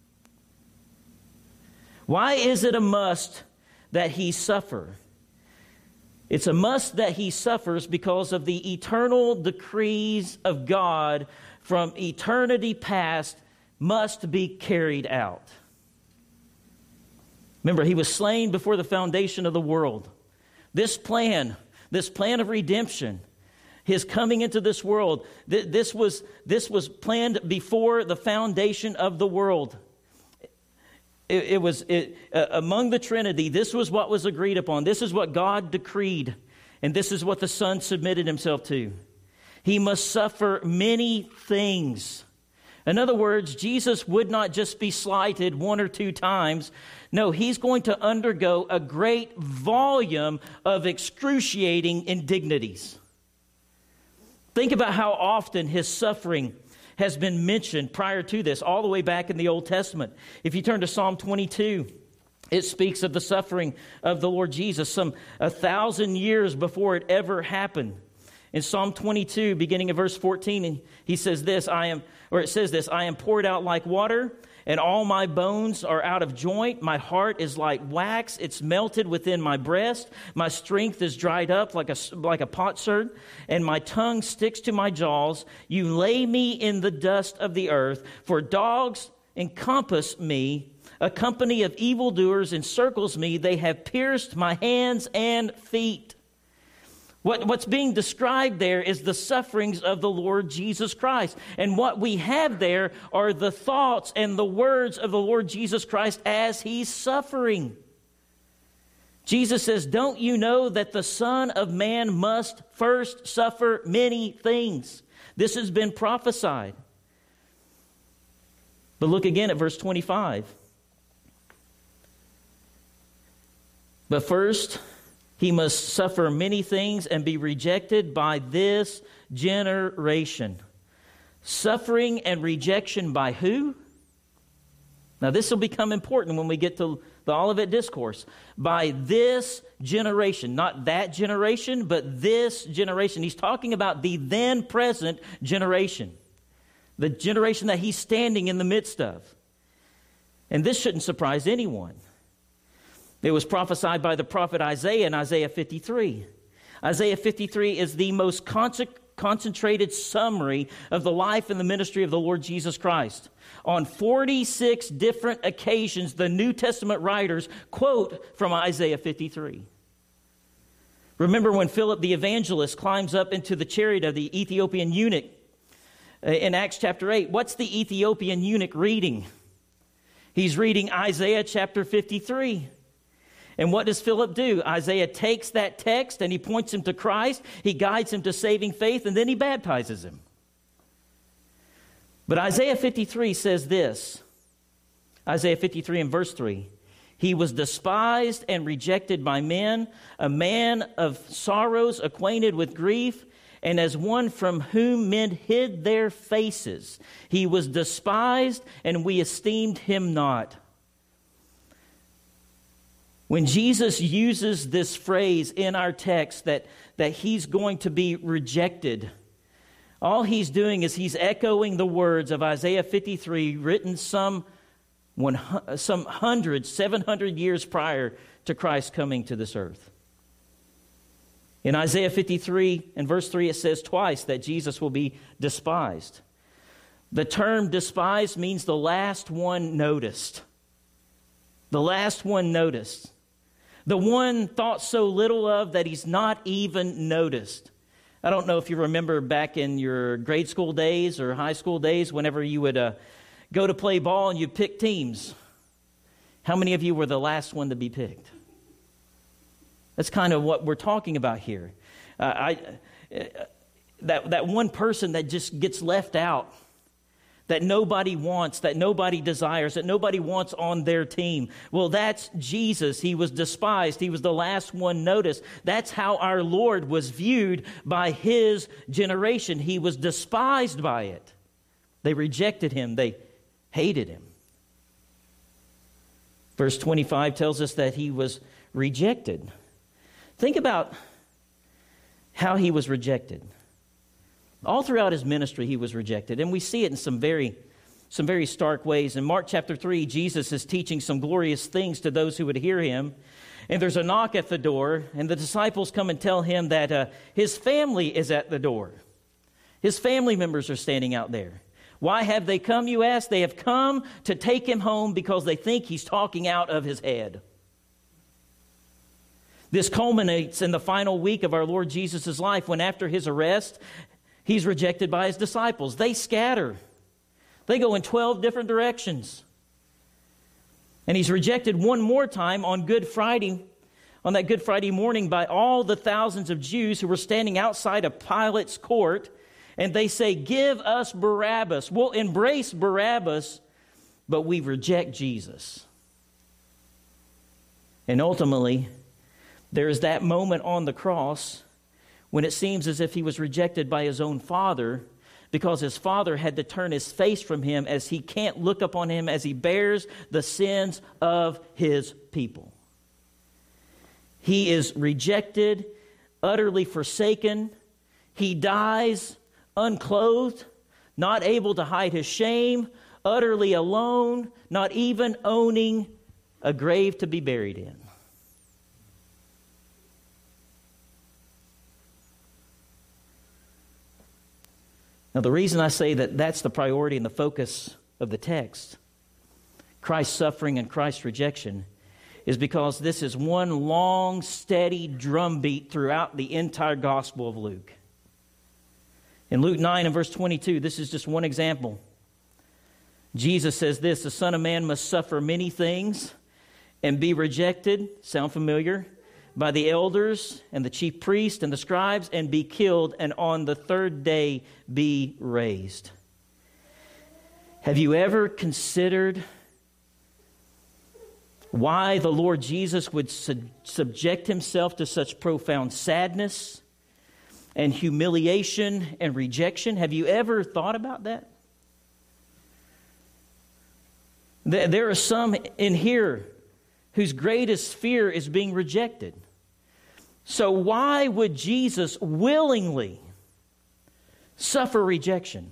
Why is it a must that he suffer? It's a must that he suffers because of the eternal decrees of God from eternity past must be carried out. Remember, he was slain before the foundation of the world. This plan of redemption, his coming into this world, this was planned before the foundation of the world. It was among the Trinity, this was what was agreed upon. This is what God decreed. And this is what the Son submitted himself to. He must suffer many things. In other words, Jesus would not just be slighted one or two times. No, he's going to undergo a great volume of excruciating indignities. Think about how often his suffering has been mentioned prior to this, all the way back in the Old Testament. If you turn to Psalm 22, it speaks of the suffering of the Lord Jesus some 1,000 years before it ever happened. In Psalm 22, beginning of verse 14, he says this, it says this, I am poured out like water, and all my bones are out of joint. My heart is like wax. It's melted within my breast. My strength is dried up like a potsherd, and my tongue sticks to my jaws. You lay me in the dust of the earth, for dogs encompass me. A company of evildoers encircles me. They have pierced my hands and feet. What's being described there is the sufferings of the Lord Jesus Christ. And what we have there are the thoughts and the words of the Lord Jesus Christ as he's suffering. Jesus says, don't you know that the Son of Man must first suffer many things? This has been prophesied. But look again at verse 25. But first, he must suffer many things and be rejected by this generation. Suffering and rejection by who? Now, this will become important when we get to the Olivet Discourse. By this generation, not that generation, but this generation. He's talking about the then present generation, the generation that he's standing in the midst of. And this shouldn't surprise anyone. It was prophesied by the prophet Isaiah in Isaiah 53. Isaiah 53 is the most concentrated summary of the life and the ministry of the Lord Jesus Christ. On 46 different occasions, the New Testament writers quote from Isaiah 53. Remember when Philip the evangelist climbs up into the chariot of the Ethiopian eunuch in Acts chapter 8. What's the Ethiopian eunuch reading? He's reading Isaiah chapter 53. And what does Philip do? Isaiah takes that text and he points him to Christ. He guides him to saving faith, and then he baptizes him. But Isaiah 53 says this. Isaiah 53 and verse 3. He was despised and rejected by men, a man of sorrows, acquainted with grief, and as one from whom men hid their faces. He was despised, and we esteemed him not. When Jesus uses this phrase in our text that he's going to be rejected, all he's doing is he's echoing the words of Isaiah 53, written some 700 years prior to Christ coming to this earth. In Isaiah 53 and verse 3, it says twice that Jesus will be despised. The term despised means the last one noticed. The last one noticed. The one thought so little of that he's not even noticed. I don't know if you remember back in your grade school days or high school days, whenever you would go to play ball and you'd pick teams. How many of you were the last one to be picked? That's kind of what we're talking about here. That one person that just gets left out, that nobody wants, that nobody desires, that nobody wants on their team. Well, that's Jesus. He was despised. He was the last one noticed. That's how our Lord was viewed by his generation. He was despised by it. They rejected him. They hated him. Verse 25 tells us that he was rejected. Think about how he was rejected. All throughout his ministry, he was rejected. And we see it in some very stark ways. In Mark chapter 3, Jesus is teaching some glorious things to those who would hear him. And there's a knock at the door, and the disciples come and tell him that his family is at the door. His family members are standing out there. Why have they come, you ask? They have come to take him home because they think he's talking out of his head. This culminates in the final week of our Lord Jesus' life when after his arrest, he's rejected by his disciples. They scatter. They go in 12 different directions. And he's rejected one more time on Good Friday, on that Good Friday morning by all the thousands of Jews who were standing outside of Pilate's court. And they say, "Give us Barabbas." We'll embrace Barabbas, but we reject Jesus. And ultimately, there is that moment on the cross when it seems as if he was rejected by his own father because his father had to turn his face from him as he can't look upon him as he bears the sins of his people. He is rejected, utterly forsaken. He dies unclothed, not able to hide his shame, utterly alone, not even owning a grave to be buried in. Now, the reason I say that that's the priority and the focus of the text, Christ's suffering and Christ's rejection, is because this is one long, steady drumbeat throughout the entire Gospel of Luke. In Luke 9 and verse 22, this is just one example. Jesus says this, "The Son of Man must suffer many things and be rejected," sound familiar, "by the elders and the chief priests and the scribes, and be killed, and on the third day be raised." Have you ever considered why the Lord Jesus would subject himself to such profound sadness and humiliation and rejection? Have you ever thought about that? There are some in here whose greatest fear is being rejected. So why would Jesus willingly suffer rejection?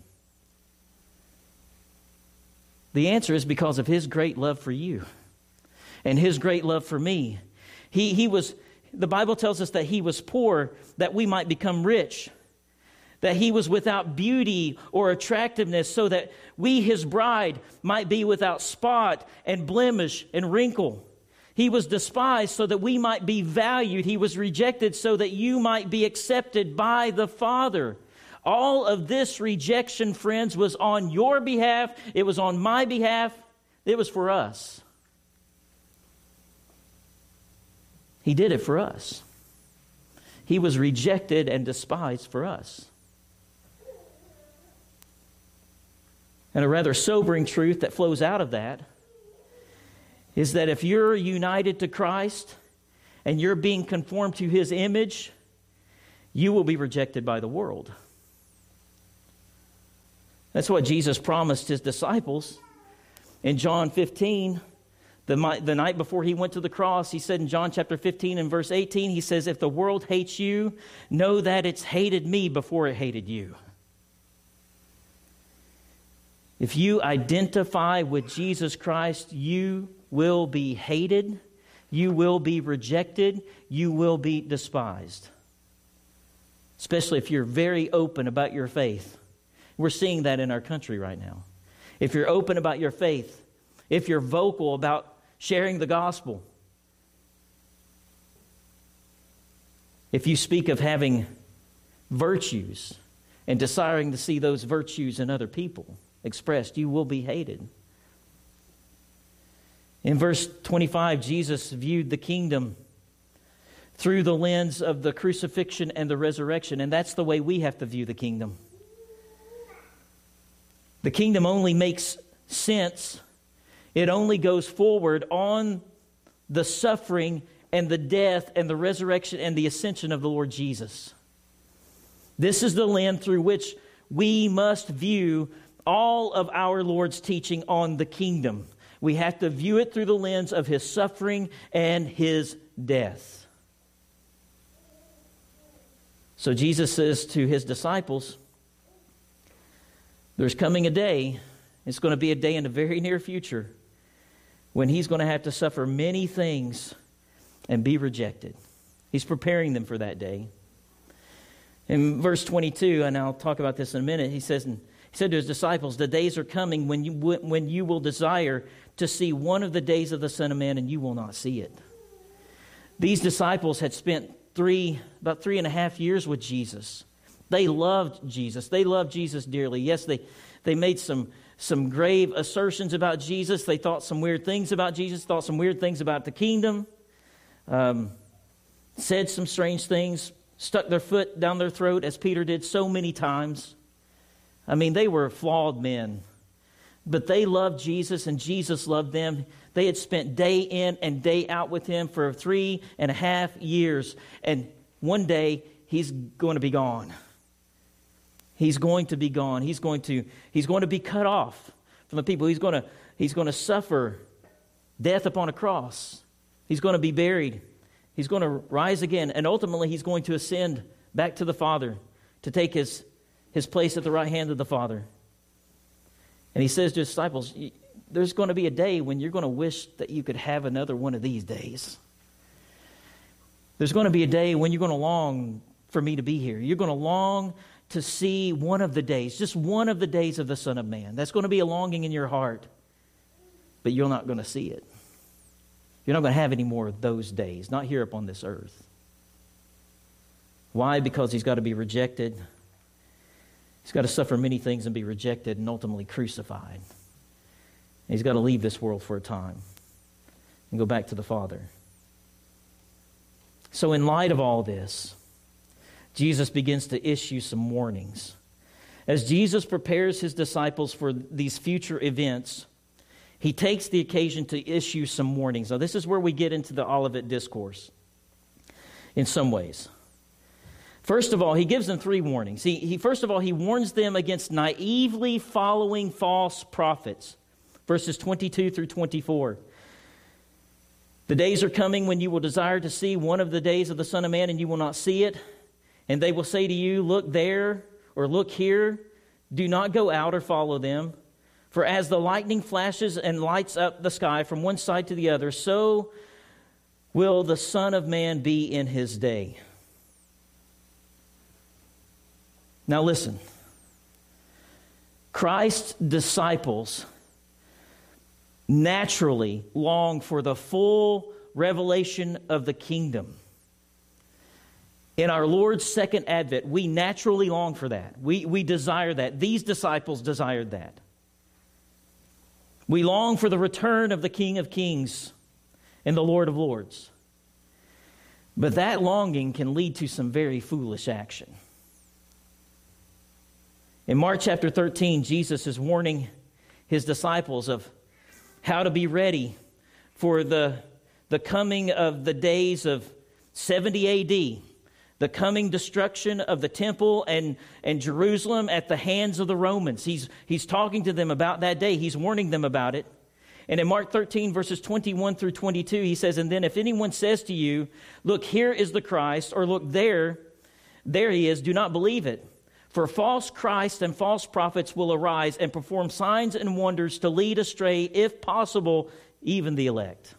The answer is because of his great love for you and his great love for me. The Bible tells us that he was poor that we might become rich, that he was without beauty or attractiveness so that we, his bride, might be without spot and blemish and wrinkle. He was despised so that we might be valued. He was rejected so that you might be accepted by the Father. All of this rejection, friends, was on your behalf. It was on my behalf. It was for us. He did it for us. He was rejected and despised for us. And a rather sobering truth that flows out of that is that if you're united to Christ and you're being conformed to His image, you will be rejected by the world. That's what Jesus promised His disciples. In John 15, the night before He went to the cross, He said in John chapter 15 and verse 18, He says, if the world hates you, know that it's hated me before it hated you. If you identify with Jesus Christ, you will be hated, you will be rejected, you will be despised. Especially if you're very open about your faith. We're seeing that in our country right now. If you're open about your faith, if you're vocal about sharing the gospel, if you speak of having virtues and desiring to see those virtues in other people expressed, you will be hated. In verse 25, Jesus viewed the kingdom through the lens of the crucifixion and the resurrection, and that's the way we have to view the kingdom. The kingdom only makes sense, it only goes forward on the suffering and the death and the resurrection and the ascension of the Lord Jesus. This is the lens through which we must view all of our Lord's teaching on the kingdom. We have to view it through the lens of His suffering and His death. So Jesus says to His disciples, there's coming a day, it's going to be a day in the very near future, when He's going to have to suffer many things and be rejected. He's preparing them for that day. In verse 22, and I'll talk about this in a minute, He said to His disciples, the days are coming when you will desire to see one of the days of the Son of Man, and you will not see it. These disciples had spent about 3.5 years with Jesus. They loved Jesus. They loved Jesus dearly. Yes, they made some grave assertions about Jesus. They thought some weird things about Jesus, thought some weird things about the kingdom, said some strange things, stuck their foot down their throat as Peter did so many times. I mean, they were flawed men. But they loved Jesus and Jesus loved them. They had spent day in and day out with Him for 3.5 years. And one day, He's going to be gone. He's going to be gone. He's going to be cut off from the people. He's going to suffer death upon a cross. He's going to be buried. He's going to rise again. And ultimately, He's going to ascend back to the Father to take His place at the right hand of the Father. And He says to His disciples, there's going to be a day when you're going to wish that you could have another one of these days. There's going to be a day when you're going to long for me to be here. You're going to long to see one of the days, just one of the days of the Son of Man. That's going to be a longing in your heart, but you're not going to see it. You're not going to have any more of those days, not here upon this earth. Why? Because He's got to be rejected. He's got to suffer many things and be rejected and ultimately crucified. And He's got to leave this world for a time and go back to the Father. So in light of all this, Jesus begins to issue some warnings. As Jesus prepares His disciples for these future events, He takes the occasion to issue some warnings. Now, this is where we get into the Olivet Discourse in some ways. First of all, He gives them 3 warnings. First of all, He warns them against naively following false prophets. Verses 22 through 24. The days are coming when you will desire to see one of the days of the Son of Man, and you will not see it. And they will say to you, look there, or look here. Do not go out or follow them. For as the lightning flashes and lights up the sky from one side to the other, so will the Son of Man be in His day. Now listen. Christ's disciples naturally long for the full revelation of the kingdom. In our Lord's second advent, we naturally long for that. We desire that. These disciples desired that. We long for the return of the King of Kings and the Lord of Lords. But that longing can lead to some very foolish action. In Mark chapter 13, Jesus is warning His disciples of how to be ready for the coming of the days of 70 A.D., the coming destruction of the temple and Jerusalem at the hands of the Romans. He's talking to them about that day. He's warning them about it. And in Mark 13, verses 21 through 22, he says, "And then if anyone says to you, 'Look, here is the Christ,' or 'Look, there he is,' do not believe it. For false Christs and false prophets will arise and perform signs and wonders to lead astray, if possible, even the elect."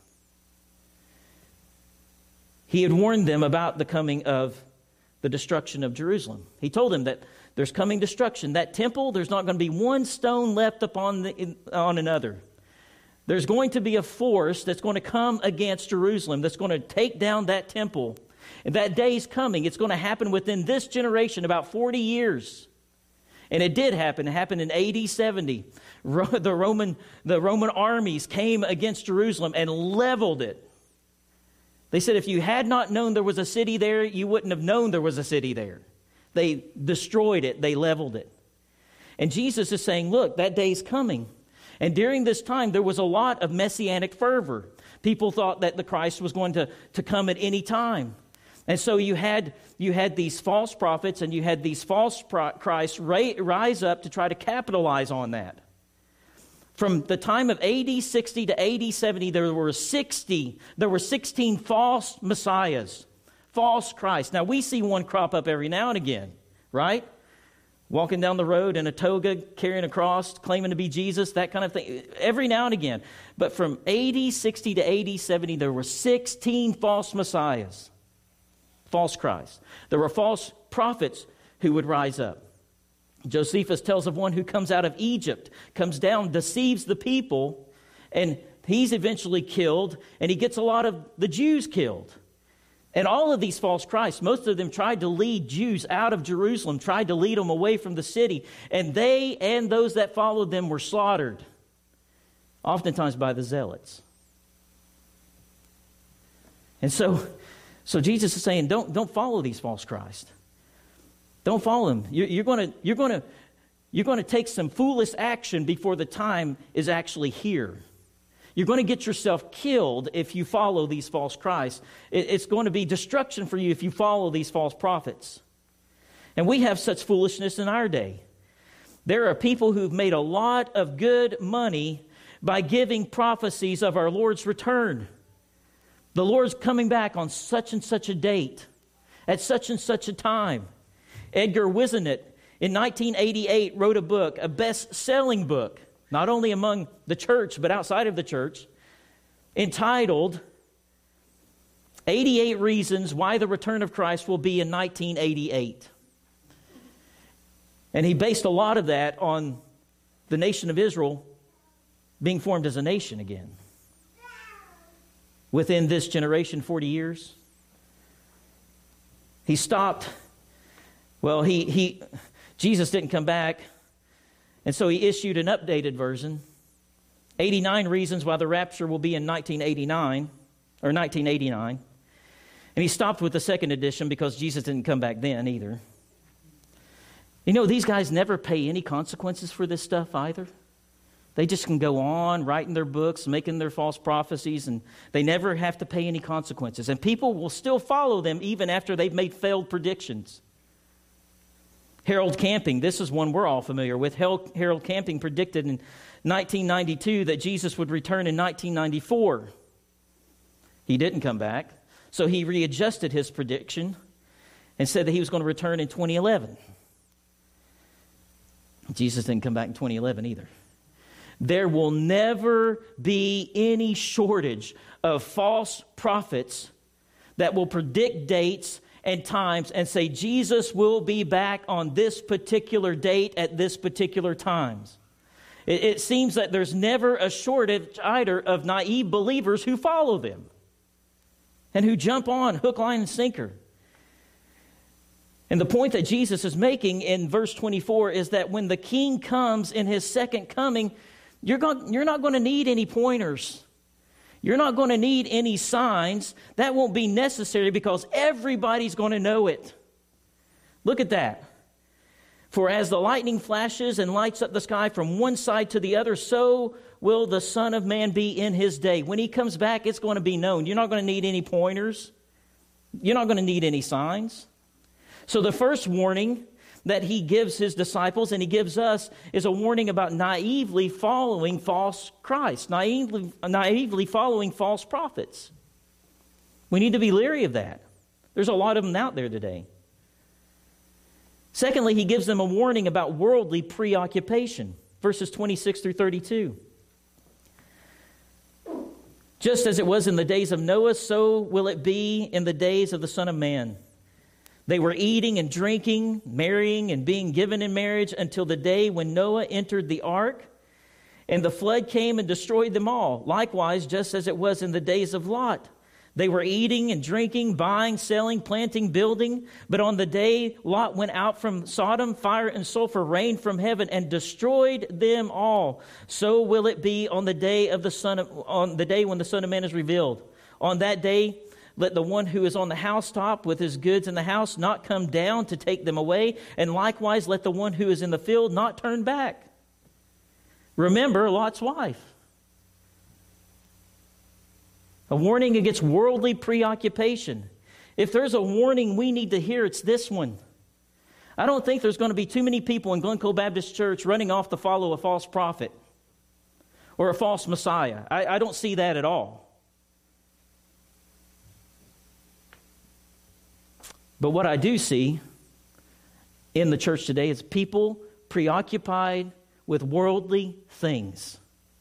He had warned them about the coming of the destruction of Jerusalem. He told them that there's coming destruction. That temple, there's not going to be one stone left upon on another. There's going to be a force that's going to come against Jerusalem, that's going to take down that temple. And that day is coming. It's going to happen within this generation, about 40 years. And it did happen. It happened in AD 70. The Roman armies came against Jerusalem and leveled it. They said if you had not known there was a city there, you wouldn't have known there was a city there. They destroyed it. They leveled it. And Jesus is saying, look, that day's coming. And during this time, there was a lot of messianic fervor. People thought that the Christ was going to come at any time. And so you had these false prophets and you had these false Christs rise up to try to capitalize on that. From the time of AD 60 to AD 70, there were 16 false messiahs, false Christs. Now, we see one crop up every now and again, right? Walking down the road in a toga, carrying a cross, claiming to be Jesus, that kind of thing, every now and again. But from AD 60 to AD 70, there were 16 false messiahs, false Christs. There were false prophets who would rise up. Josephus tells of one who comes out of Egypt, comes down, deceives the people, and he's eventually killed, and he gets a lot of the Jews killed. And all of these false Christs, most of them tried to lead Jews out of Jerusalem, tried to lead them away from the city, and they and those that followed them were slaughtered, oftentimes by the zealots. And so Jesus is saying, don't follow these false Christs. Don't follow them. You're going to take some foolish action before the time is actually here. You're going to get yourself killed if you follow these false Christs. It's going to be destruction for you if you follow these false prophets. And we have such foolishness in our day. There are people who've made a lot of good money by giving prophecies of our Lord's return. The Lord's coming back on such and such a date, at such and such a time. Edgar Whisenant, in 1988, wrote a book, a best-selling book, not only among the church, but outside of the church, entitled 88 Reasons Why the Return of Christ Will Be in 1988. And he based a lot of that on the nation of Israel being formed as a nation again. Within this generation, 40 years. He stopped. Well, Jesus didn't come back, and so he issued an updated version, 89 Reasons Why the Rapture Will Be in 1989, or 1989. And he stopped with the second edition because Jesus didn't come back then either. You know, these guys never pay any consequences for this stuff either. They just can go on writing their books, making their false prophecies, and they never have to pay any consequences. And people will still follow them even after they've made failed predictions. Harold Camping, this is one we're all familiar with. Harold Camping predicted in 1992 that Jesus would return in 1994. He didn't come back, so he readjusted his prediction and said that he was going to return in 2011. Jesus didn't come back in 2011 either. There will never be any shortage of false prophets that will predict dates and times and say Jesus will be back on this particular date at this particular times. It seems that there's never a shortage either of naive believers who follow them and who jump on hook, line, and sinker. And the point that Jesus is making in verse 24 is that when the King comes in his second coming, you're not going to need any pointers. You're not going to need any signs. That won't be necessary because everybody's going to know it. Look at that. For as the lightning flashes and lights up the sky from one side to the other, so will the Son of Man be in his day. When he comes back, it's going to be known. You're not going to need any pointers. You're not going to need any signs. So the first warning that he gives his disciples and he gives us is a warning about naively following false Christ, naively following false prophets. We need to be leery of that. There's a lot of them out there today. Secondly, he gives them a warning about worldly preoccupation, verses 26 through 32. Just as it was in the days of Noah, so will it be in the days of the Son of Man. They were eating and drinking, marrying and being given in marriage until the day when Noah entered the ark, and the flood came and destroyed them all. Likewise, just as it was in the days of Lot. They were eating and drinking, buying, selling, planting, building. But on the day Lot went out from Sodom, fire and sulfur rained from heaven and destroyed them all. So will it be on the day when the Son of Man is revealed. On that day, let the one who is on the housetop with his goods in the house not come down to take them away, and likewise let the one who is in the field not turn back. Remember Lot's wife. A warning against worldly preoccupation. If there's a warning we need to hear, it's this one. I don't think there's going to be too many people in Glencoe Baptist Church running off to follow a false prophet or a false Messiah. I don't see that at all. But what I do see in the church today is people preoccupied with worldly things.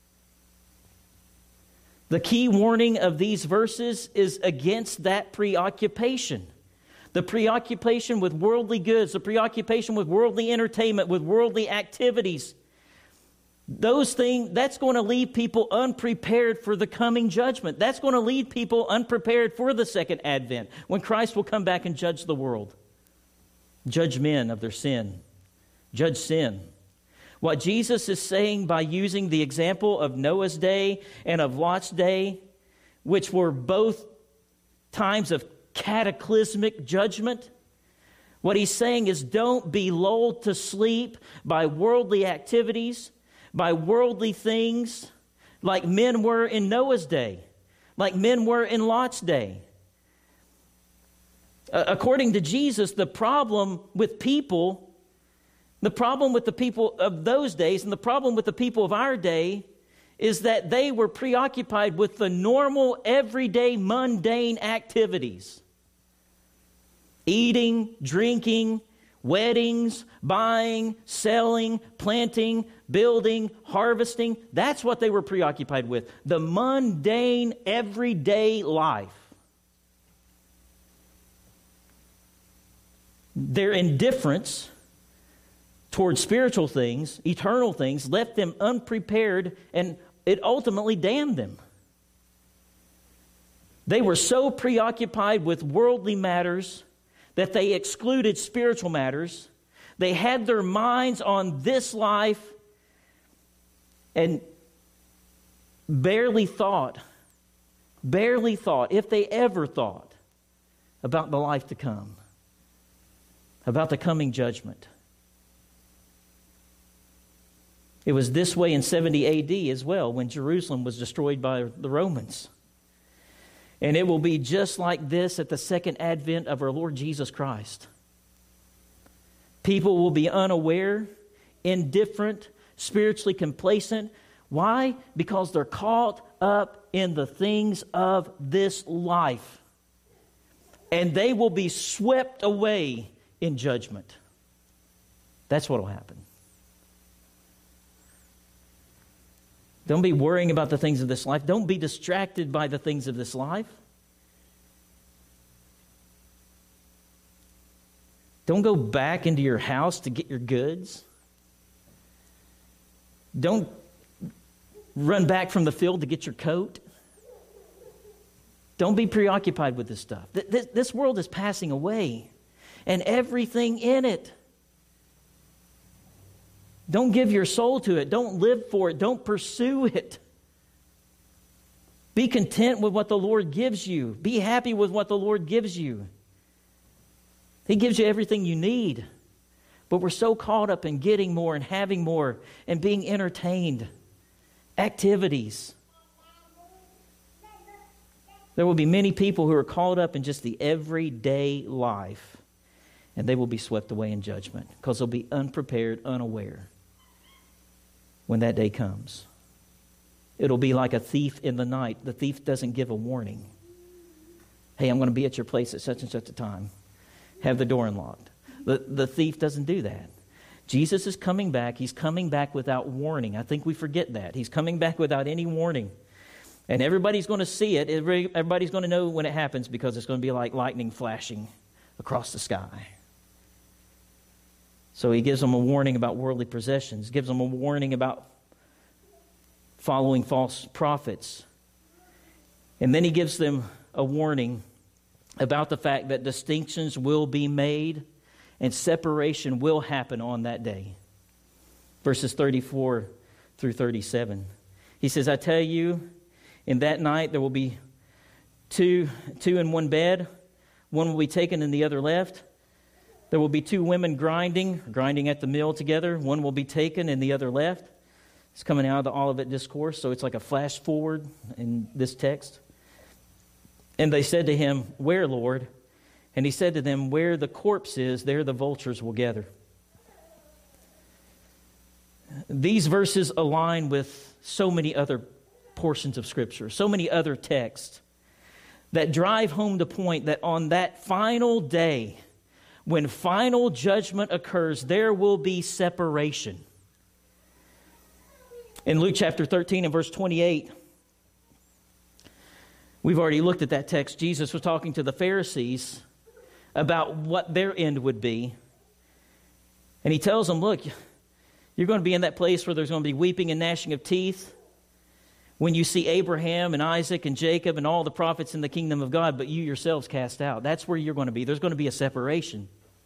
The key warning of these verses is against that preoccupation. The preoccupation with worldly goods, the preoccupation with worldly entertainment, with worldly activities. Those things, that's going to leave people unprepared for the coming judgment. That's going to leave people unprepared for the second advent, when Christ will come back and judge the world. Judge men of their sin. Judge sin. What Jesus is saying by using the example of Noah's day and of Lot's day, which were both times of cataclysmic judgment, what he's saying is don't be lulled to sleep by worldly activities, by worldly things, like men were in Noah's day, like men were in Lot's day. According to Jesus, the problem with the people of those days and the problem with the people of our day is that they were preoccupied with the normal, everyday, mundane activities. Eating, drinking, weddings, buying, selling, planting, building, harvesting. That's what they were preoccupied with. The mundane, everyday life. Their indifference towards spiritual things, eternal things, left them unprepared, and it ultimately damned them. They were so preoccupied with worldly matters that they excluded spiritual matters. They had their minds on this life and barely thought, if they ever thought, about the life to come, about the coming judgment. It was this way in 70 A.D. as well, when Jerusalem was destroyed by the Romans. And it will be just like this at the second advent of our Lord Jesus Christ. People will be unaware, indifferent, spiritually complacent. Why? Because they're caught up in the things of this life. And they will be swept away in judgment. That's what will happen. Don't be worrying about the things of this life. Don't be distracted by the things of this life. Don't go back into your house to get your goods. Don't run back from the field to get your coat. Don't be preoccupied with this stuff. This world is passing away, and everything in it. Don't give your soul to it. Don't live for it. Don't pursue it. Be content with what the Lord gives you. Be happy with what the Lord gives you. He gives you everything you need. But we're so caught up in getting more and having more and being entertained activities. There will be many people who are caught up in just the everyday life, and they will be swept away in judgment because they'll be unprepared, unaware when that day comes. It'll be like a thief in the night. The thief doesn't give a warning. Hey, I'm going to be at your place at such and such a time. Have the door unlocked. The thief doesn't do that. Jesus is coming back. He's coming back without warning. I think we forget that. He's coming back without any warning. And everybody's going to see it. Everybody's going to know when it happens because it's going to be like lightning flashing across the sky. So he gives them a warning about worldly possessions, gives them a warning about following false prophets. And then he gives them a warning about the fact that distinctions will be made and separation will happen on that day. Verses 34 through 37. He says, I tell you, in that night there will be two in one bed. One will be taken and the other left. There will be two women grinding at the mill together. One will be taken and the other left. It's coming out of the Olivet Discourse, so it's like a flash forward in this text. And they said to him, Where, Lord? And he said to them, Where the corpse is, there the vultures will gather. These verses align with so many other portions of Scripture, so many other texts that drive home the point that on that final day, when final judgment occurs, there will be separation. In Luke chapter 13 and verse 28, we've already looked at that text. Jesus was talking to the Pharisees about what their end would be. And he tells them, look, you're going to be in that place where there's going to be weeping and gnashing of teeth when you see Abraham and Isaac and Jacob and all the prophets in the kingdom of God, but you yourselves cast out. That's where you're going to be. There's going to be a separation.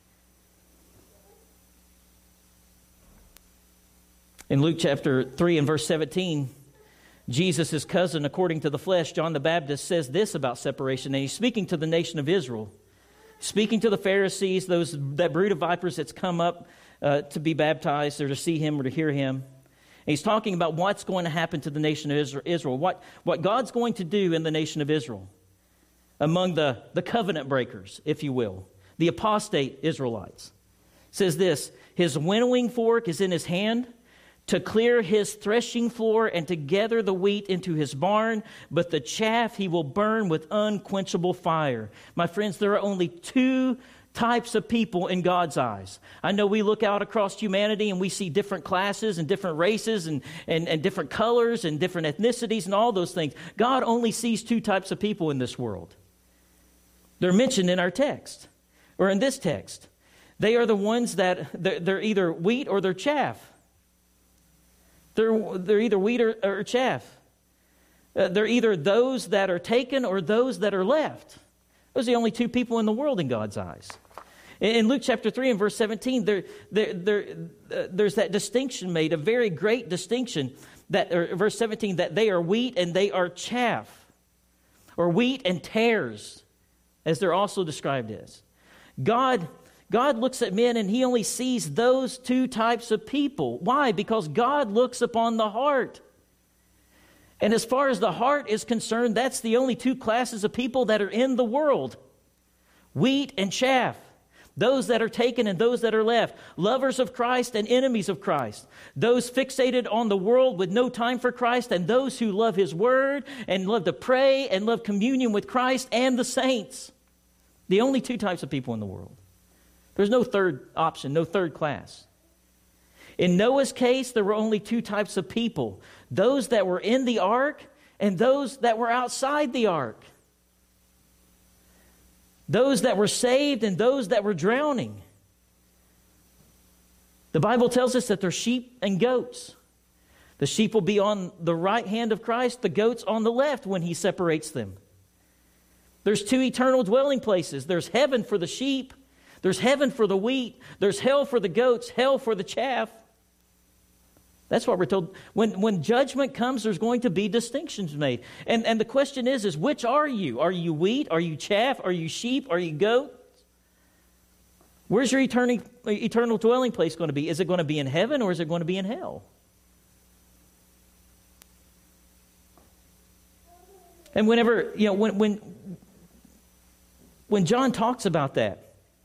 In Luke chapter 3 and verse 17, Jesus' cousin, according to the flesh, John the Baptist, says this about separation. And he's speaking to the nation of Israel, speaking to the Pharisees, that brood of vipers that's come up to be baptized or to see him or to hear him. And he's talking about what's going to happen to the nation of Israel, what God's going to do in the nation of Israel, among the covenant breakers, if you will, the apostate Israelites. It says this, his winnowing fork is in his hand, to clear his threshing floor and to gather the wheat into his barn, but the chaff he will burn with unquenchable fire. My friends, there are only two types of people in God's eyes. I know we look out across humanity and we see different classes and different races and different colors and different ethnicities and all those things. God only sees two types of people in this world. They're mentioned in our text, or in this text. They are the ones that they're either wheat or they're chaff. They're either wheat or chaff. They're either those that are taken or those that are left. Those are the only two people in the world in God's eyes. In Luke chapter 3 and verse 17, there's that distinction made, a very great distinction, verse 17, that they are wheat and they are chaff, or wheat and tares, as they're also described as. God looks at men and he only sees those two types of people. Why? Because God looks upon the heart. And as far as the heart is concerned, that's the only two classes of people that are in the world. Wheat and chaff. Those that are taken and those that are left. Lovers of Christ and enemies of Christ. Those fixated on the world with no time for Christ, and those who love his word and love to pray and love communion with Christ and the saints. The only two types of people in the world. There's no third option, no third class. In Noah's case, there were only two types of people. Those that were in the ark and those that were outside the ark. Those that were saved and those that were drowning. The Bible tells us that they're sheep and goats. The sheep will be on the right hand of Christ, the goats on the left when he separates them. There's two eternal dwelling places. There's heaven for the sheep. There's heaven for the wheat. There's hell for the goats, hell for the chaff. That's what we're told. When judgment comes, there's going to be distinctions made. And the question is which are you? Are you wheat? Are you chaff? Are you sheep? Are you goat? Where's your eternal dwelling place going to be? Is it going to be in heaven or is it going to be in hell? And whenever, when John talks about that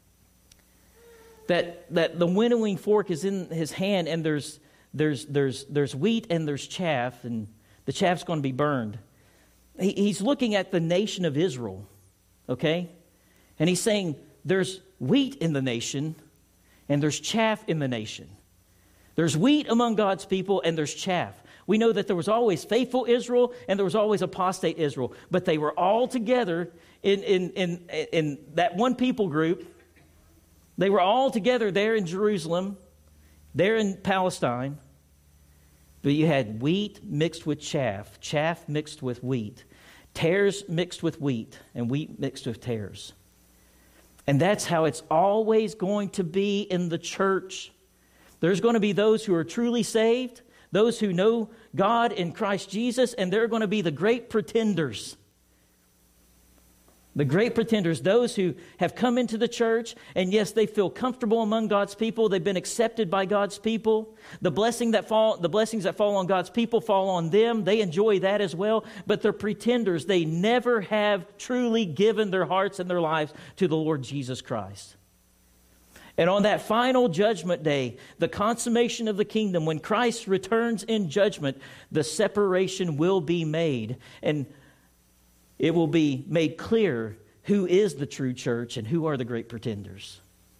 the winnowing fork is in his hand, and there's wheat and there's chaff, and the chaff's going to be burned. He's looking at the nation of Israel, okay? And he's saying there's wheat in the nation and there's chaff in the nation. There's wheat among God's people and there's chaff. We know that there was always faithful Israel and there was always apostate Israel, but they were all together in that one people group. They were all together there in Jerusalem, there in Palestine. But you had wheat mixed with chaff, chaff mixed with wheat, tares mixed with wheat, and wheat mixed with tares. And that's how it's always going to be in the church. There's going to be those who are truly saved, those who know God in Christ Jesus, and they're going to be the great pretenders. The great pretenders, those who have come into the church, and yes, they feel comfortable among God's people. They've been accepted by God's people. The blessings that fall on God's people fall on them. They enjoy that as well. But they're pretenders. They never have truly given their hearts and their lives to the Lord Jesus Christ. And on that final judgment day, the consummation of the kingdom, when Christ returns in judgment, the separation will be made. And it will be made clear who is the true church and who are the great pretenders.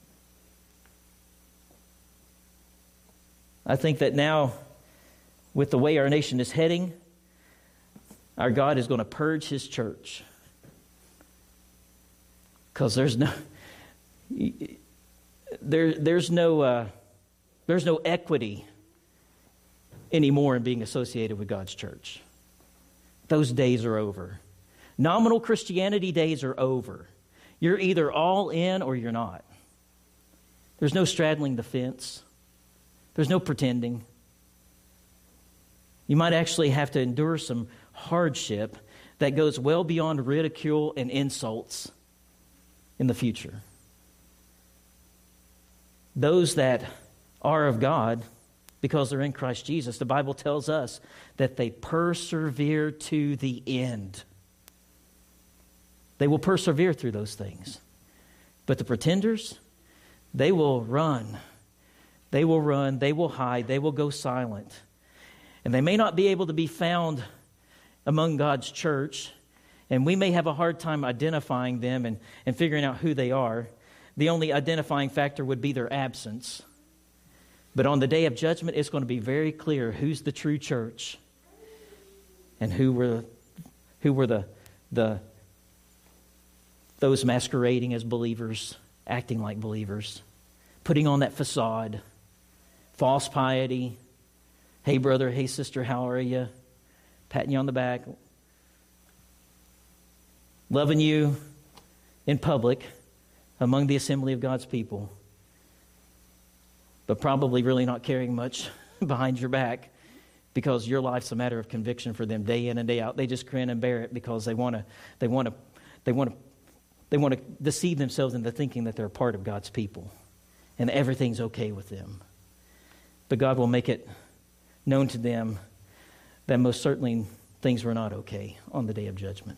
I think that now, with the way our nation is heading, our God is going to purge His church. Because there's no equity anymore in being associated with God's church. Those days are over. Nominal Christianity days are over. You're either all in or you're not. There's no straddling the fence. There's no pretending. You might actually have to endure some hardship that goes well beyond ridicule and insults in the future. Those that are of God, because they're in Christ Jesus, the Bible tells us that they persevere to the end. They will persevere through those things. But the pretenders, they will run. They will run. They will hide. They will go silent. And they may not be able to be found among God's church. And we may have a hard time identifying them and figuring out who they are. The only identifying factor would be their absence. But on the day of judgment, it's going to be very clear who's the true church and who were those masquerading as believers, acting like believers, putting on that facade, false piety. Hey brother, hey sister, how are you? Patting you on the back. Loving you in public among the assembly of God's people, but probably really not caring much behind your back, because your life's a matter of conviction for them day in and day out. They just grin and bear it because they want to deceive themselves into thinking that they're a part of God's people and everything's okay with them. But God will make it known to them that most certainly things were not okay on the day of judgment.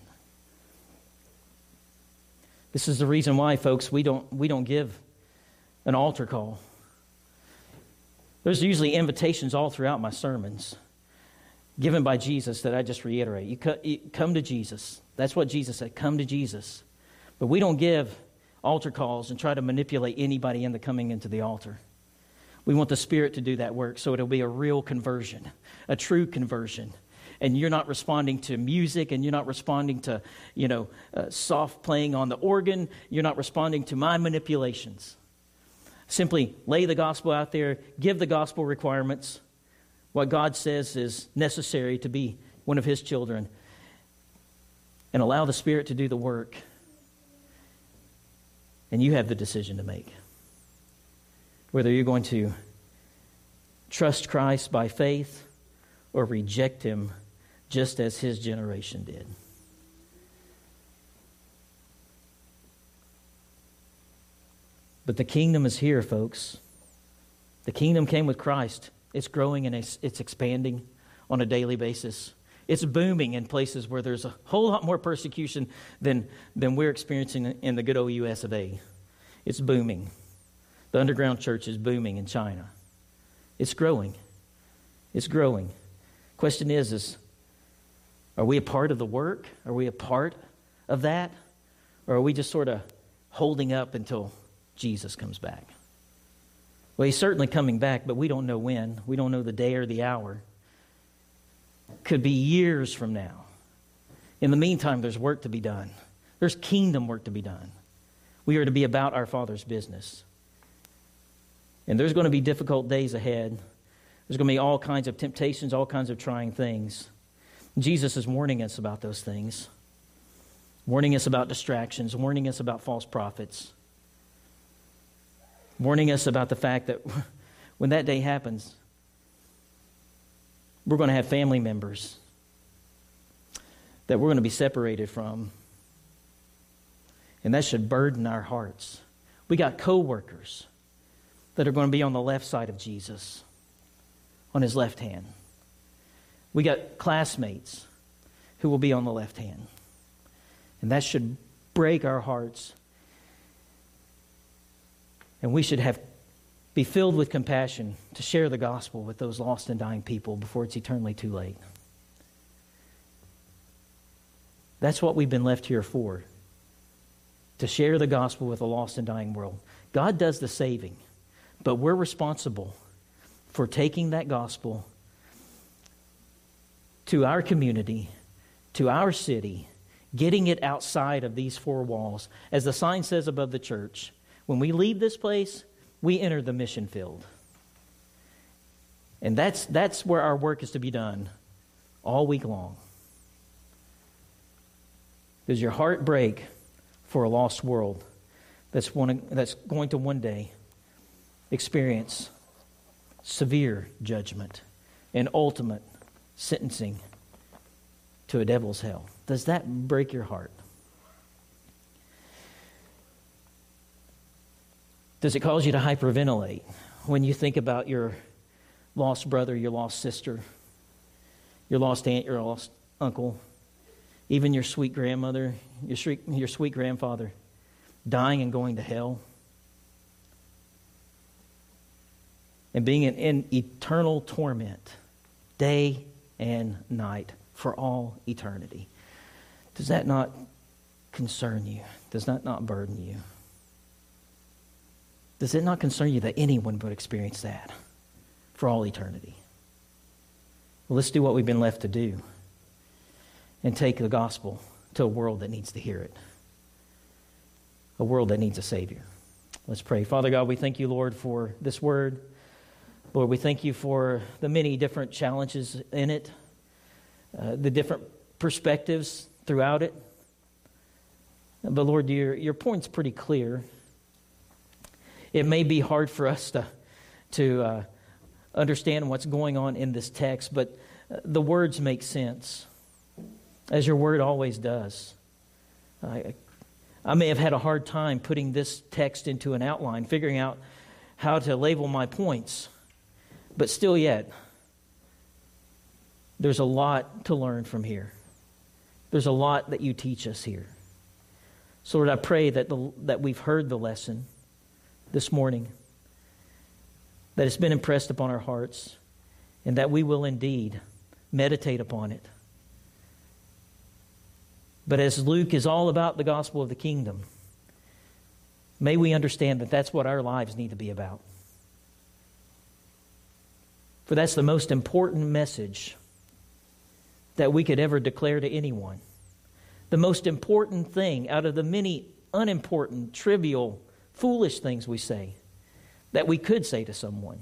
This is the reason why, folks, we don't give an altar call. There's usually invitations all throughout my sermons given by Jesus that I just reiterate. You come to Jesus. That's what Jesus said, come to Jesus. But we don't give altar calls and try to manipulate anybody into coming into the altar. We want the Spirit to do that work so it'll be a real conversion, a true conversion. And you're not responding to music, and you're not responding to, soft playing on the organ. You're not responding to my manipulations. Simply lay the gospel out there, give the gospel requirements, what God says is necessary to be one of His children, and allow the Spirit to do the work. And you have the decision to make. Whether you're going to trust Christ by faith or reject Him just as His generation did. But the kingdom is here, folks. The kingdom came with Christ. It's growing and it's expanding on a daily basis. It's booming in places where there's a whole lot more persecution than we're experiencing in the good old U.S. of A. It's booming. The underground church is booming in China. It's growing. It's growing. Question is are we a part of the work? Are we a part of that? Or are we just sort of holding up until Jesus comes back? Well, he's certainly coming back, but we don't know when. We don't know the day or the hour. Could be years from now. In the meantime, there's work to be done. There's kingdom work to be done. We are to be about our Father's business. And there's going to be difficult days ahead. There's going to be all kinds of temptations, all kinds of trying things. Jesus is warning us about those things. Warning us about distractions. Warning us about false prophets. Warning us about the fact that when that day happens, we're going to have family members that we're going to be separated from. And that should burden our hearts. We got co-workers that are going to be on the left side of Jesus, on his left hand. We got classmates who will be on the left hand. And that should break our hearts. And we should be filled with compassion to share the gospel with those lost and dying people before it's eternally too late. That's what we've been left here for, to share the gospel with a lost and dying world. God does the saving, but we're responsible for taking that gospel to our community, to our city, getting it outside of these four walls. As the sign says above the church, when we leave this place, we enter the mission field. And that's where our work is to be done all week long. Does your heart break for a lost world that's going to one day experience severe judgment and ultimate sentencing to a devil's hell? Does that break your heart? Does it cause you to hyperventilate when you think about your lost brother, your lost sister, your lost aunt, your lost uncle, even your sweet grandmother, your sweet grandfather dying and going to hell? And being in eternal torment, day and night, for all eternity. Does that not concern you? Does that not burden you? Does it not concern you that anyone would experience that for all eternity? Well, let's do what we've been left to do and take the gospel to a world that needs to hear it. A world that needs a Savior. Let's pray. Father God, we thank you, Lord, for this word. Lord, we thank you for the many different challenges in it, the different perspectives throughout it. But Lord, your point's pretty clear. It may be hard for us to understand what's going on in this text, but the words make sense, as your word always does. I may have had a hard time putting this text into an outline, figuring out how to label my points, but still yet, there's a lot to learn from here. There's a lot that you teach us here. So Lord, I pray that we've heard the lesson this morning, that it's been impressed upon our hearts, and that we will indeed meditate upon it. But as Luke is all about the gospel of the kingdom, may we understand that that's what our lives need to be about. For that's the most important message that we could ever declare to anyone. The most important thing out of the many unimportant, trivial, foolish things we say that we could say to someone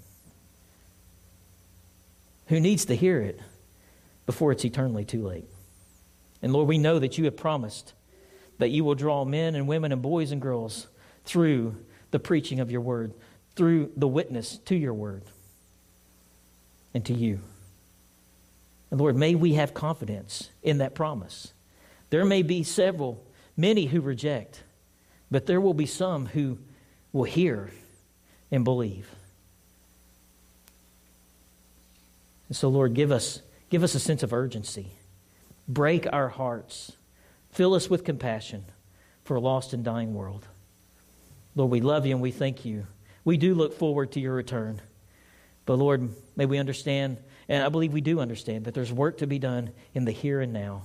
who needs to hear it before it's eternally too late. And Lord, we know that you have promised that you will draw men and women and boys and girls through the preaching of your word, through the witness to your word and to you. And Lord, may we have confidence in that promise. There may be many who reject, but there will be some who will hear and believe. And so, Lord, give us a sense of urgency Break our hearts. Fill us with compassion for a lost and dying world. Lord, we love you and we thank you. We do look forward to your return. But Lord, may we understand, and I believe we do understand, that there's work to be done in the here and now.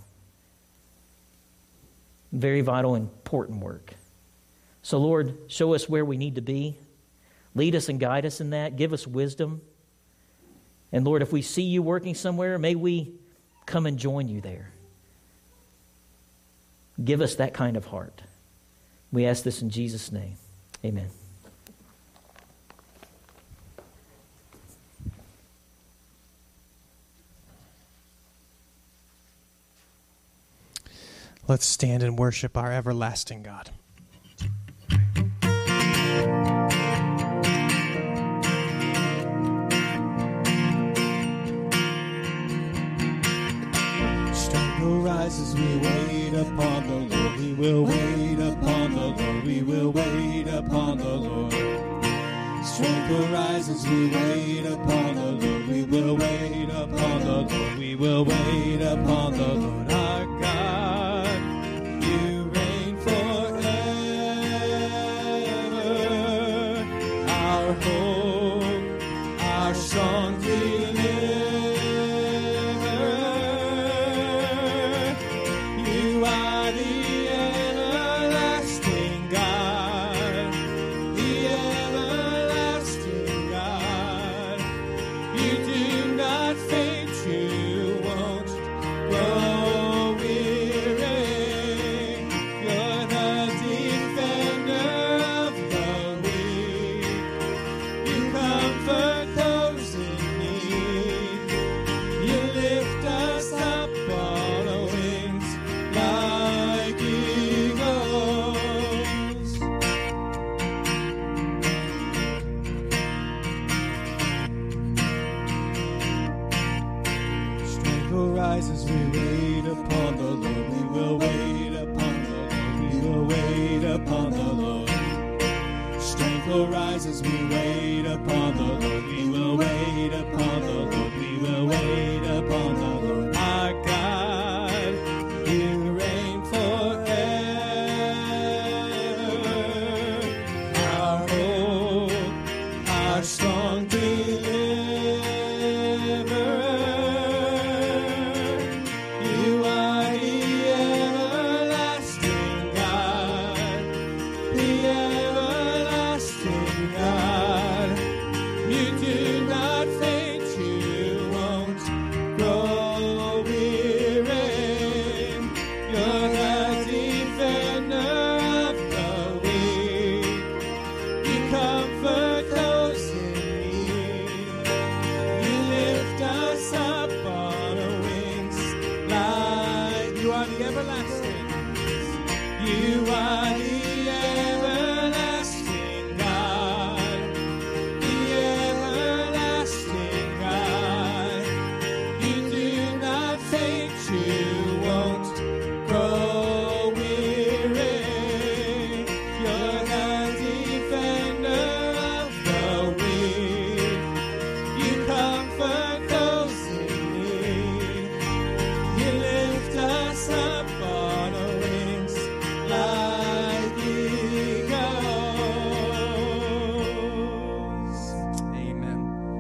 Very vital, important work. So Lord, show us where we need to be. Lead us and guide us in that. Give us wisdom. And Lord, if we see you working somewhere, may we come and join you there. Give us that kind of heart. We ask this in Jesus' name. Amen. Let's stand and worship our everlasting God. Strength will rise as we wait upon the Lord. We will wait upon the Lord. We will wait upon the Lord. Strength will rise as we wait upon the Lord. We will wait upon the Lord. We will wait upon the Lord our God. You reign forever. Our hope, our strong deliverer. You are the everlasting God. The everlasting God. You do not faint, you won't grow weary. You're the defender of the weak. You comfort those in need. You lift us up on wings like eagles. Strength will rise as we wait upon the Lord. We will wait upon the Lord. We will wait upon the Lord. Strength will rise as we wait upon the Lord. We will wait upon the Lord. We will wait upon the Lord our God. You reign forever. Our hope, our strong deliverer. You are the everlasting God, the everlasting God. You do not faint, you won't grow weary. You're the defender of the weak. You comfort those in need. You lift us up on wings like you are the everlasting. You are the everlasting God, the everlasting God. You do not faint, you won't grow weary. You're the defender of the weak. You comfort those in need. You lift us up on wings like eagles. Amen.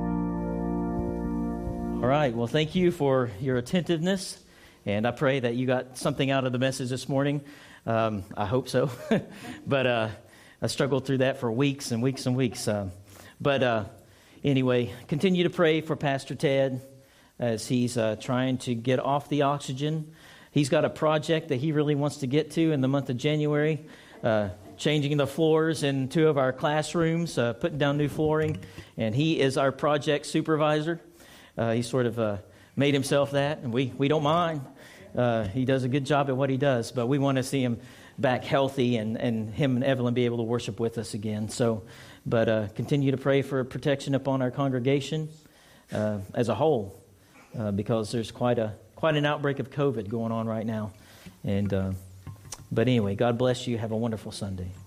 All right. Well, thank you for your attentiveness. And I pray that you got something out of the message this morning. I hope so. But I struggled through that for weeks and weeks and weeks. Anyway, continue to pray for Pastor Ted as he's trying to get off the oxygen. He's got a project that he really wants to get to in the month of January, changing the floors in 2 of our classrooms, putting down new flooring. And he is our project supervisor. He sort of made himself that, and we don't mind. He does a good job at what he does, but we want to see him back healthy and him and Evelyn be able to worship with us again. But continue to pray for protection upon our congregation as a whole, because there's quite an outbreak of COVID going on right now. But anyway, God bless you. Have a wonderful Sunday.